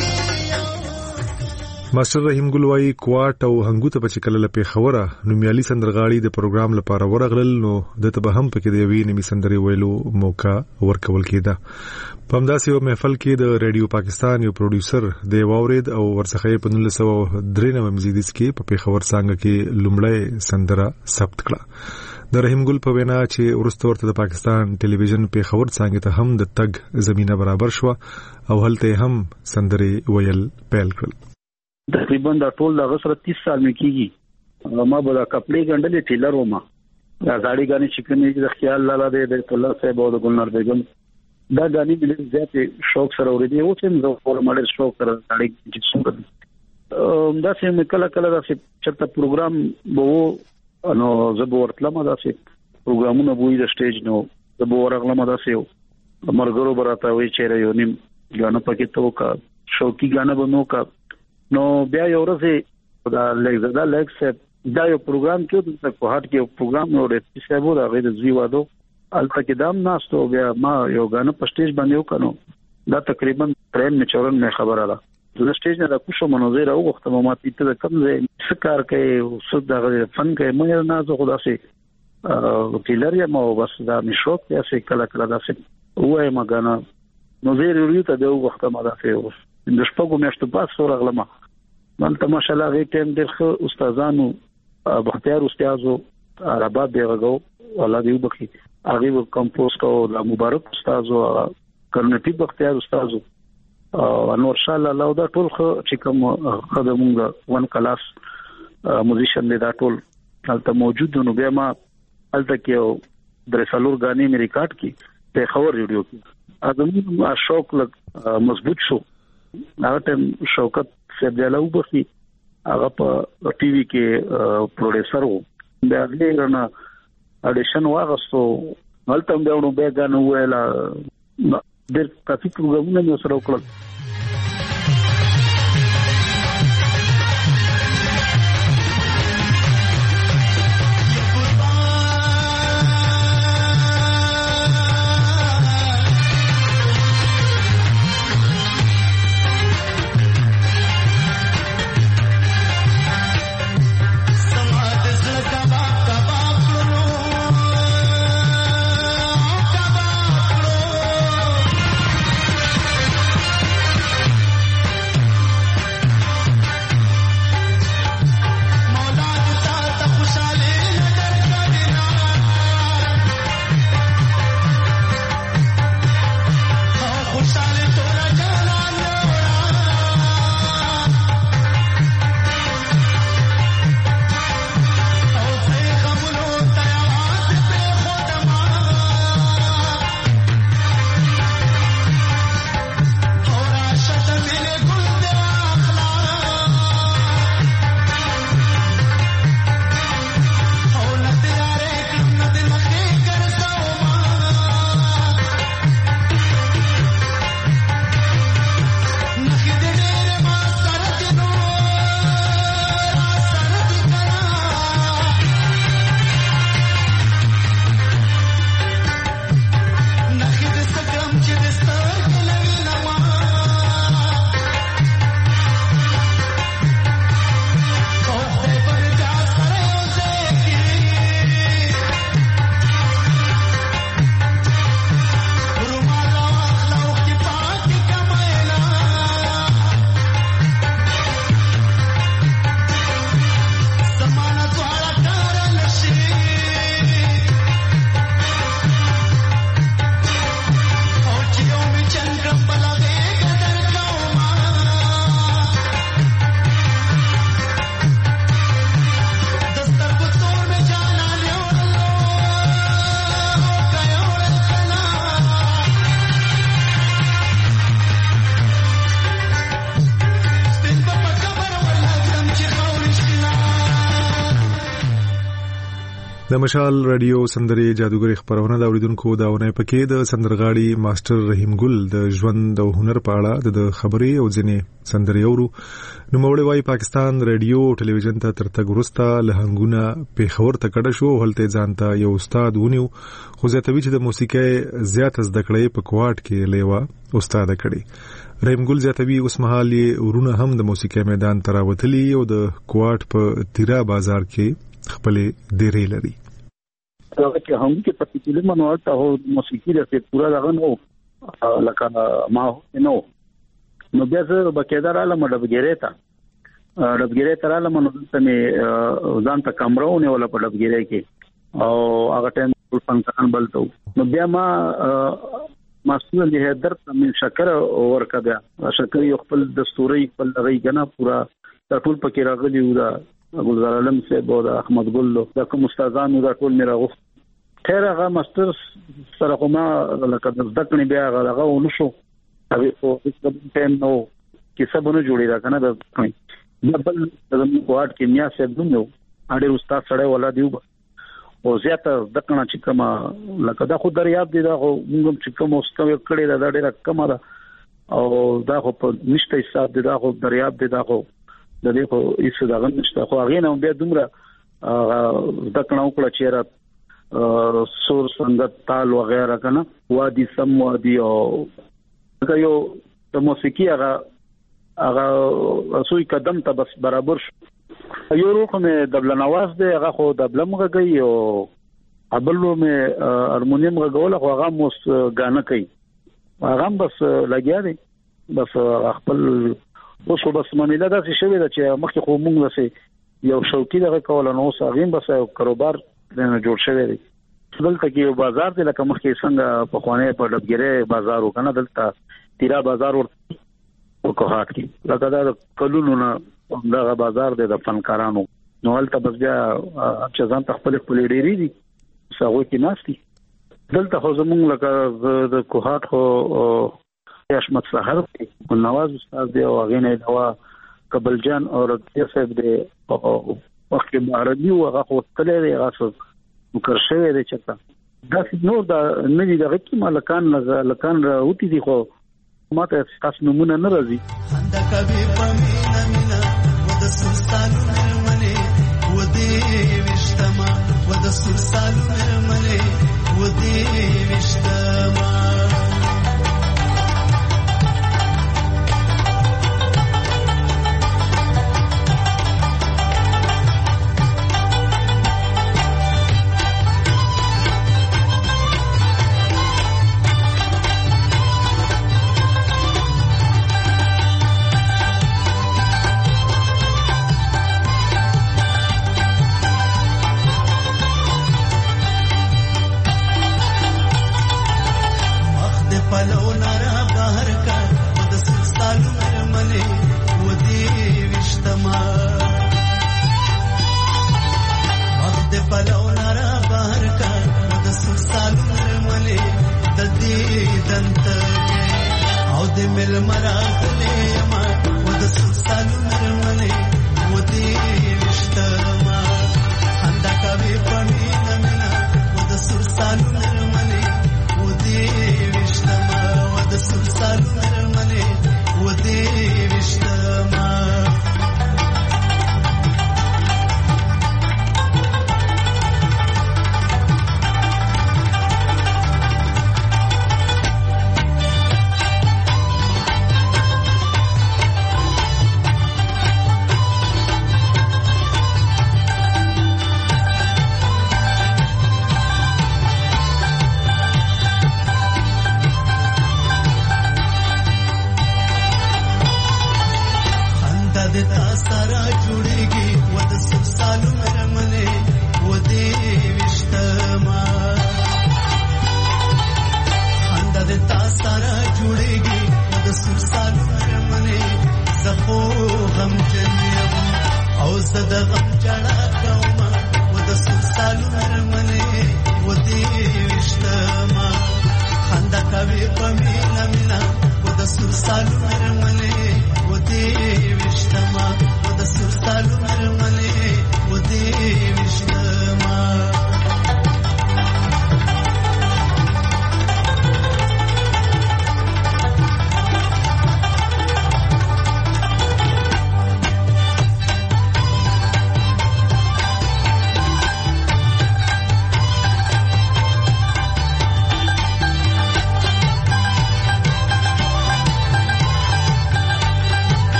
ماستر رحیم ګل وايي کوټ او هنګو ته چې کله په خبره نومیالي سندرغاړي د پروګرام لپاره ورغلل نو د ته به هم پکې دی وی نیمه سندري ویلو موقع ورکول کېده په همداسې یو محفل کې د ریډیو پاکستان یو پروډوسر دی واورید او ورڅخه په نولس سوه درې مزیدس کې په پیښور څنګه کې لومړی سندره ثبت کړه د رحیم ګل په وینا چې ورسته ورته د پاکستان ټلویزیون پیښور څنګه ته هم د تګ زمينه برابر شو او هلته هم سندري ویل پیل کړل تقریبا دا ټول د غسر تیس سال مې کیږي ما به دا کپلې ګنډلې ټیلر ومه دا غاړي غاني چکنې د خیال لاله د الله صاحب او د ګلنار بیگم دا غاني د زیات شوق سره ورېدي او چې زه فور ماډل شوق سره غاړي چې څنګه دا چې کله کله دا چې چرته پروګرام وو نو زه به ورتلم دا چې پروګرامونه وې د سټیج نو زه به ورغلم دا چې مرګرو براته وي چې یو نیم غانه پکې تو کا شوقي غانه بنو کا نو بیا یو ورځ دا لږه دا لږه دا یو پروګرام کې د کوهات کې یو پروګرام نو ورته چې وو دا غیر زی وادو الته کې دام ناستو بیا ما یو غانه په سټیج باندې وکړو دا تقریبا ترين نه چورن نه خبره ده د سټیج نه د کوشو مناظره او وخت ما ته د کم ځای سکار کوي او څه د فن کوي مې نه زه خدا سي ټیلر یا مو بس دا مشوق یا سي کلا کلا دا سي وای ما غانه نو زه ریو ته د وخت ما دا سي د شپږو میاشتو پاس ورغلم مالته ماشاءالله غي ټیم ډېر ښه استادانو بختیار استادو عربات دیغو الله دې وبخي هغه کمپوز کو د مبارک استادو کرنټي بختیار استادو انور شاه الله دا ټول چې کوم خدمونګه ون کلاس موزیشن دې دا ټول هلته موجود نو بیا ما هلته کې درې سالور غاني مې ریکارډ کی په خبر ریډیو کې اځم شوق مضبوط شو هغه ټیم شوکت صاحب جلاو بخي هغه په ټي وي کې پروډوسر وو بیا غلیرنا اډیشن واغستو هلته هم دا نو بیا غنو ویلا د کافي پروګرامونه سره وکړل د مشال رادیو سندري جادوګر خبرونه دا اوریدونکو دا ونه پکې د سندرغاړي ماستر رحیم ګل د ژوند او هنر په اړه د خبري او ځنې سندري اورو نو موړې وايي پاکستان رادیو او ټلویزیون ته ترتګ ورستا لهنګونه پیښور ته کډه شو هلته ځانته یو استاد ونیو خو زیاتوي چې د موسیقۍ زیات زده کړې په کوټ کې لیوا استاد کړي رحیم ګل زیاتوي اوس مهال یې ورونه هم د موسیقۍ میدان تراوتلی او د کوټ په تیرا بازار کې خپل ډیری لري هغه کې هم کې پرتیکولر منوال ته هو موسیقي د پورا دغه نو لکه ما نو نو بیا زه بقیدار عالم ډبګری ته ډبګری تر عالم نو ته ځان ته کمرونه ولا په ډبګری کې او هغه ټیم فنکان بلته نو بیا ما مسؤل دی حیدر تم شکر ورکا بیا شکر یو خپل دستوري خپل غي کنه پورا ټول پکې راغلی و دا ګلزار علم صاحب او احمد ګل دا کوم استادانو دا ټول میرا غوښت خیر هغه ماستر سره کومه لکه د ځکه بیا هغه ونشو هغه په هیڅ ټیم نو کې سبونه جوړی دا کنه د بل د کوارټ کې میا صاحب نو اړ استاد سره ولا دیو او زیاته د کنه چې کما لکه دا خو دریاب دی دا موږ چې کوم اوسکو کړي دا ډېر کم ده او دا خو په نشته حساب دی دا خو دریاب دی دا خو د دې په هیڅ دا غنښت خو هغه نه بیا دومره د کنه وکړه چې را سور سنگت تال وغیرہ کنه وادي سم وادي او دا یو د موسیقي هغه هغه سوی قدم ته بس برابر شو یو روخ مې دبل نواز دی هغه خو دبل مغږی او ابلو مې هارمونیم غول خو هغه موس غانه کوي هغه بس لګیا دی بس خپل اوس خو بس منیله دا چې شوی دا چې مخکې خو مونږ وسه یو شوقي دغه کول نو ساغین بس یو کاروبار نه جوړ شوی دی دلته کې یو بازار دی لکه مخکې څنګه په خوانه په ډبګری بازار وکنه دلته تیرا بازار ور په کوهات کې لکه دا کلونو نه دغه بازار دی د فنکارانو نو هلته بس بیا چې ځان خپل خپل ډیری دي څنګه کې ناشتي دلته خو زمونږ لکه د کوهات خو اشمت سحر او نواز استاد دی او غینه دوا قبل جان او رضی صاحب دی او وخت عربي او هغه خپل دی هغه مکر شوی دی چې دا نور دا نه دی دغه کی مالکان لکان راوتی دي خو ماته تاسو نمونه نه راځي خندا کوي پمینا مینا ود سلسالو مرمنه ودی وشتما ود سلسالو مرمنه ودی وشتما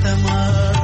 وشتما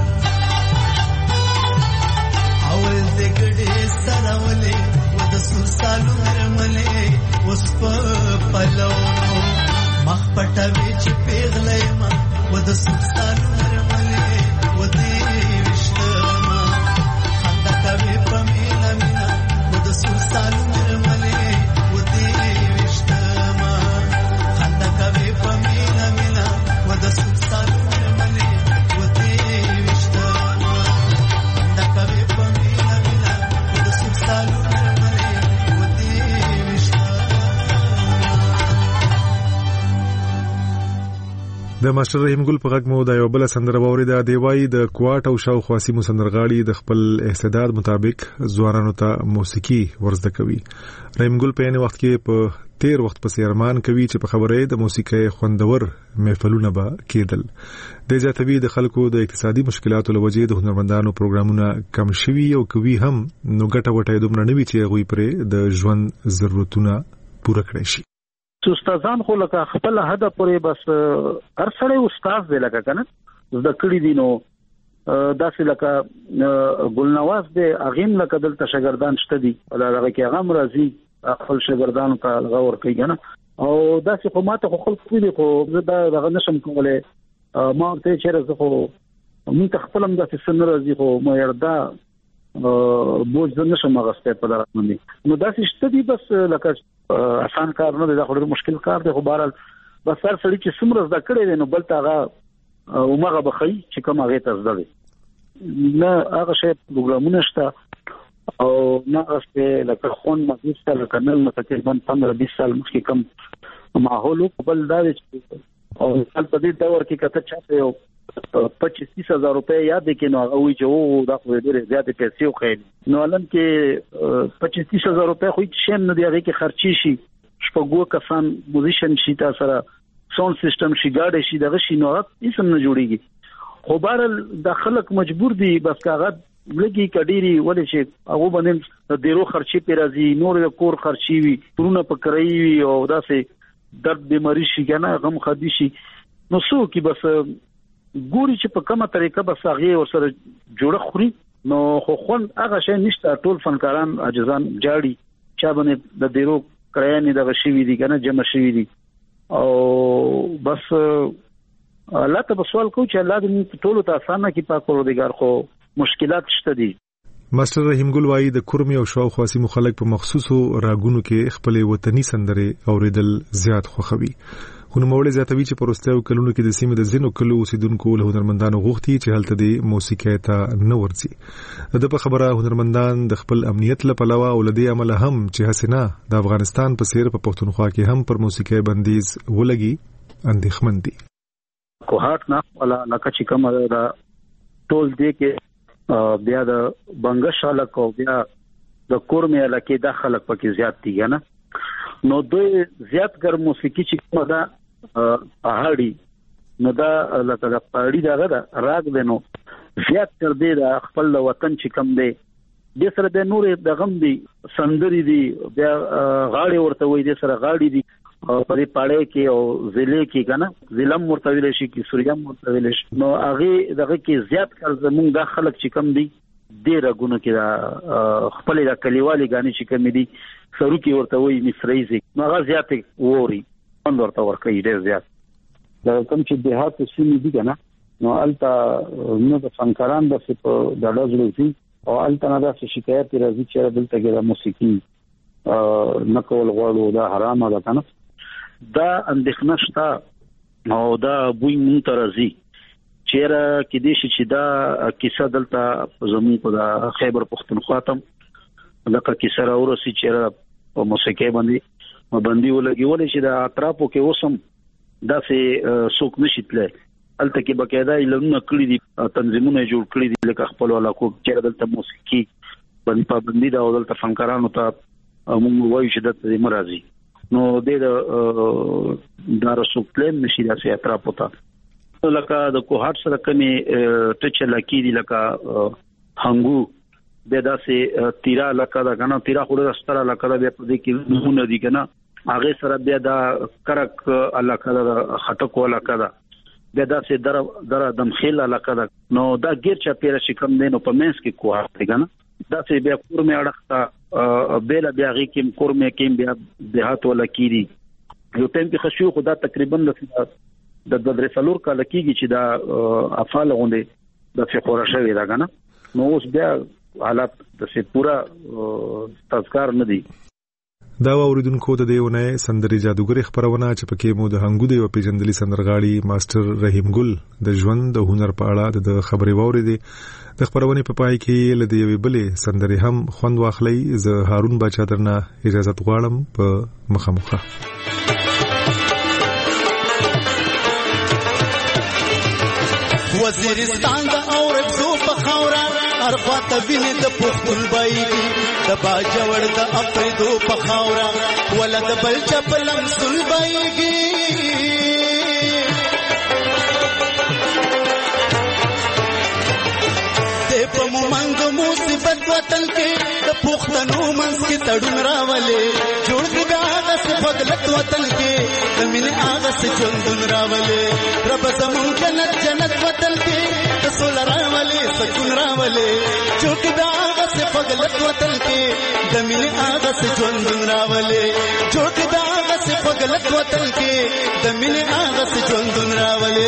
اول دګړې سره ولې ود سلسالو مرملې اوس په پلو مخ پټوي چې پیغلې ما ود سلسالو مرملې ودې وشتما خندا کوي په مینا مینا ود سلسالو مرملې ودې وشتما خندا کوي په مینا مینا ود سلسالو مرملې ودې وشتما خندا کوي په مینا مینا ود سلسالو مرملې ودې وشتما. د ماستر رحیم ګل په غږ مو د یو بل سندره واوریده دی وای د کوارټ او شاو خاصی مو سندرغاړي د خپل استعداد مطابق ځوانانو ته موسیقي ورزده کوي. رحیم ګل په یوه وخت کې په تیر وخت پسې ارمان کوي چې په خبره د موسیقي خوندور محفلونه به کېدل. د ځاتوي د خلکو د اقتصادي مشکلاتو لوجې د هنرمندانو پروګرامونه کم شوي او کوي هم نو ګټه وټه دومره نوي چې غوي پرې د ژوند ضرورتونه پوره کړي شي. استادان خو لکه خپل هدف پورې بس هر سړی استاد دی لکه کنه زده کړی دي نو داسې لکه ګلنواز دی اغیم لکه دلته شاګردان شته دي هغه کې هغه مرضی خپل شاګردانو ته غوړ کوي کنه او داسې خو ماته خو خپل کوي خو دا دغه نشم کولای ما ته چیرې زه خو مونږ خپلم داسې سن راځي خو مې یردا بوج نشم غسته په دغه باندې نو داسې شته دي بس لکه آسان کار نه دی دا خوري مشکل کار دی خو بهرحال بس هر څړي چې څومره زده کړی دی نو بل تا هغه عمره بخي چې کوم هغه ته زده دی نه هغه شی پروګرامونه شته او نه استه لکه خون مګیس تل کنل نو تقریبا پندرہ بیس سال مخکې کم ماحول بل دا دی او په دې دور کې کته چاته یو پچیس تیس هزار روپے یاد کې نو هغه وی چې او دا خو ډېر زیاتې پیسې خو نو علم کې پچیس تیس هزار روپے خو هیڅ شم نه دی هغه کې خرچي شي شپږو کسان موزیشن شي تاسو سره ساوند سیستم شي ګاډي شي دغه شي نو هیڅ نه جوړیږي خو بهر د خلک مجبور دي بس کاغه لګي کډيري ولې چې هغه باندې د ډیرو خرچي پیرازي نور د کور خرچي وي پرونه پکړی وي او داسې درد بیماری شي کنه غم خدي شي نو څو کې بس ګوري چې په کومه طریقه بس هغه ورسره جوړه خوري نو خو خون هغه شی نشته ټول فنکاران عاجزان جاړي چا باندې د ډیرو کړیانې دغه شی وي دي کنه جمع شي دي او بس الله ته سوال کو چې الله دې ټول ته اسانه کې پاک پروردگار خو مشکلات شته دي. ماستر رحیم ګل وایي د کورمي او شاو خاصي مخالک په مخصوصو راګونو کې خپل وطني سندره اوریدل زیات خوخوي. خو نوموړي زیاتوي چې پروستیو کلونو کې د سیمې د زینو کلو اوسیدونکو له هنرمندانو غوښتي چې هلته د موسیقي ته نه ورځي. د په خبره هنرمندان د خپل امنیت لپاره او لدی عمل هم چې حسینا د افغانستان په سیر په پښتونخوا کې هم پر موسیقي بندیز ولګي اندېښمن دي. کوهات نه ولا لکه چې کومه دا ټول دی کې بیا د بنگش خلک او بیا د کورمه علاقې د خلک پکې زیات دي نه نو دوی زیات ګر موسیقي چې کومه دا پهاړي نو دا لکه د پهاړي دغه دا راګ دینو زیات تر دې د خپل وطن چې کم دی د سره د نور د غم دي سندري دي بیا غاړي ورته وې د سره غاړي دي په دې پاړې کې او ضلع کې کنه ضلم مرتویل شي کې سوريام مرتویل شي نو هغه دغه کې زیات کار زموږ د خلک چې کم دي ډېر غونو کې خپل د کلیوالي غاني چې کم دي سرو کې ورته وې مصریزي نو هغه زیات ووري اند ورته ورکې ډېر زیات دا کوم چې دهات سیمې دي کنه نو الته نو د فنکاران د په دړځلې او الته نه د شکایت راځي چې دلته کې د موسیقي نکول غواړو دا حرامه ده کنه دا اندېښنه شته او دا بوی مونږ ته راځي چیرې کې دې چې دا کیسه دلته زموږ په خیبر پختونخوا ته لکه کیسه راورسي چیرې په موسیقي باندې باندې ولګي ولې چې دا اطرافو کې اوسم داسې څوک نشیتله الته کې بقاعده علمونه کړی دي تنظیمونه جوړ کړی دي لکه خپل علاقو چیرې دلته موسیقي باندې پابندي دا دلته فنکارانو ته موږ وایو چې د مرزي نو د دارو سوکلم نشي داسې اطراف وتا لکه د کوهات سره کمی ټچ لکی دي لکه هنګو به داسې تیرا لکه دا کنه تیرا خو راستره لکه دا په دې کې نمونه دي کنه هغه سره بیا دا کرک علاقه دا خټکو علاقه دا بیا داسې در در دم خیل علاقه ده نو دا غیر چا پیره چې کم دینو په منس کې کوه دی کنه داسې بیا کورمه اړخته بیل بیا غي کې کورمه کې بیا دهات ولا کیری یو ټیم کې خشيو خدا تقریبا د د درسلور کال کېږي چې دا افعال غونډه د فقره شوی دا کنه نو اوس بیا حالات د څه پورا تذکر نه دي دا اوریدونکو ته دیونه سندري جادوګر خبرونه چې پکې مو د هنګو دی او پیجندلي سندرغاړي ماستر رحیم ګل د ژوند د هنر په اړه د خبري ووري دي د خبرونه په پای کې لدی وی بلې سندري هم خوند واخلي ز هارون بچا درنه اجازه غواړم په مخامخه وزیرستان دا اورب زو پخاورا ارخوات بینی دا پختون بایگی دا باجور دا افریدو پخاورا ولد بلچا پلم سن بایگی دے پا مومنگ موسیبت وطن کے دا پختنو منس کی تڑون راولے جوڑ دی بے آغا سے فضلت وطن کے دا من آغا سے جندن راولے رب زمون جنت جنت وطن کے دا سول راولے سکون راولے چوک دا آغا سے فضلت وطن کے دا من آغا سے جندن راولے چوک دا آغا سے فضلت وطن کے دا من آغا سے جندن راولے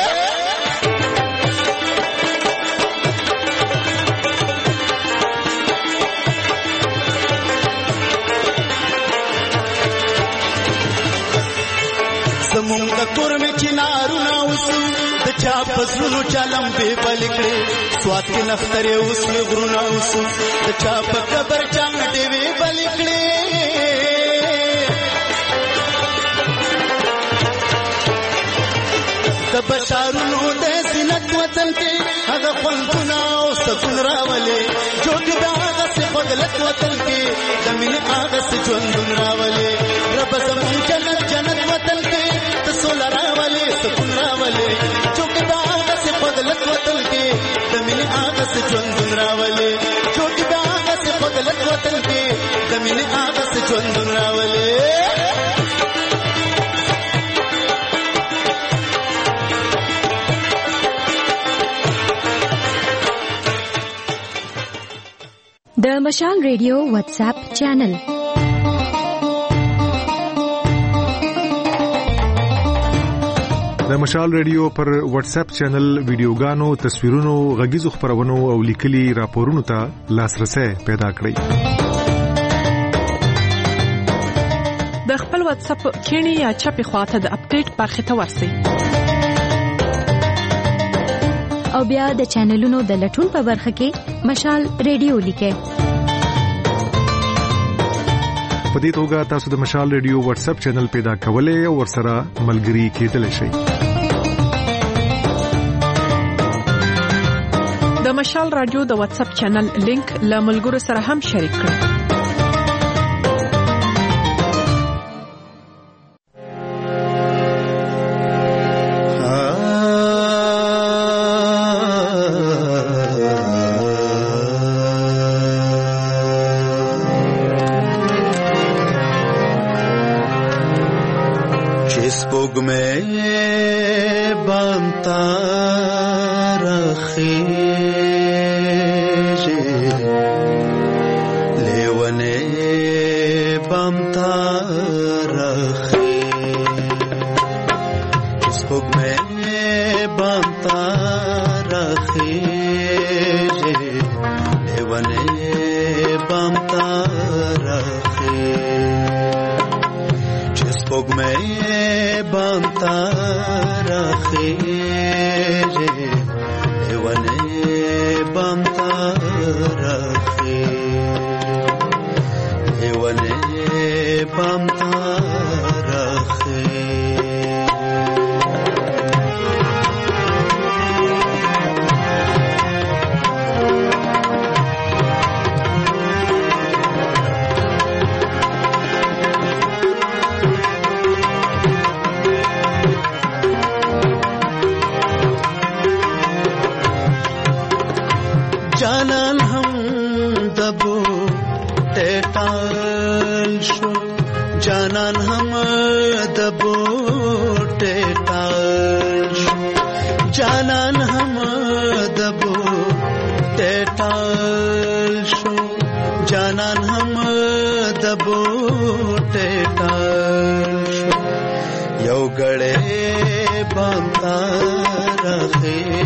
زمونږ کور می چنارو نا وسو د چا پسونو چلم به بلکړي سوات کې نختره اوس غرونه وسو د چا په قبر چنګ دی وی بلکړي د بشارونو د زینت وطن کې هغه خوندونه او سکون راولي جوګ دا هغه څه فضلت وطن کې د مين هغه څه ژوندون راولي رب زمون جنت جنت وطن کې سول راولے سکون راولے چوک دا آغا سے فضلت وطن کے دمین آغا سے جوندن راولے چوک دا آغا سے فضلت وطن کے دمین آغا سے جوندن راولے د مشال ریډیو واتس اپ چینل د مشال ریډیو پر واتس اپ چینل ویډیوګانو تصویرونو غږیزو خبرونو او لیکلي راپورونو ته لاسرسي پیدا کړئ د خپل واتس اپ کینی یا چپی خواته د اپډیټ برخه ته ورسئ او بیا د چینلونو د لټون په برخه کې مشال ریډیو لیکئ په دې توګه تاسو د مشال ریډیو واتس اپ چینل پیدا کولای او ورسره ملګری کېدلی شئ د مشال رادیو د واتس اپ چینل لینک له ملګرو سره هم شریک کړئ جانان هم د بوټه تال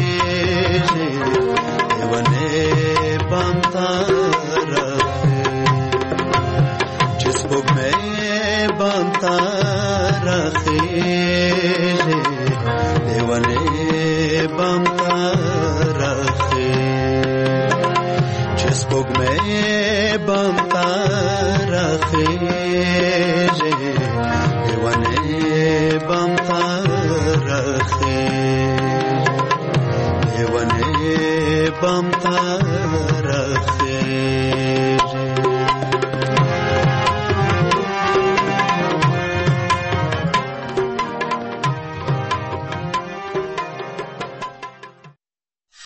دیوانه بام تارخه جس بوگ میں بام تارخه دیوانه بام تارخه جس بوگ میں بام تارخه دیوانه بام تارخه دیوانه بام تارخه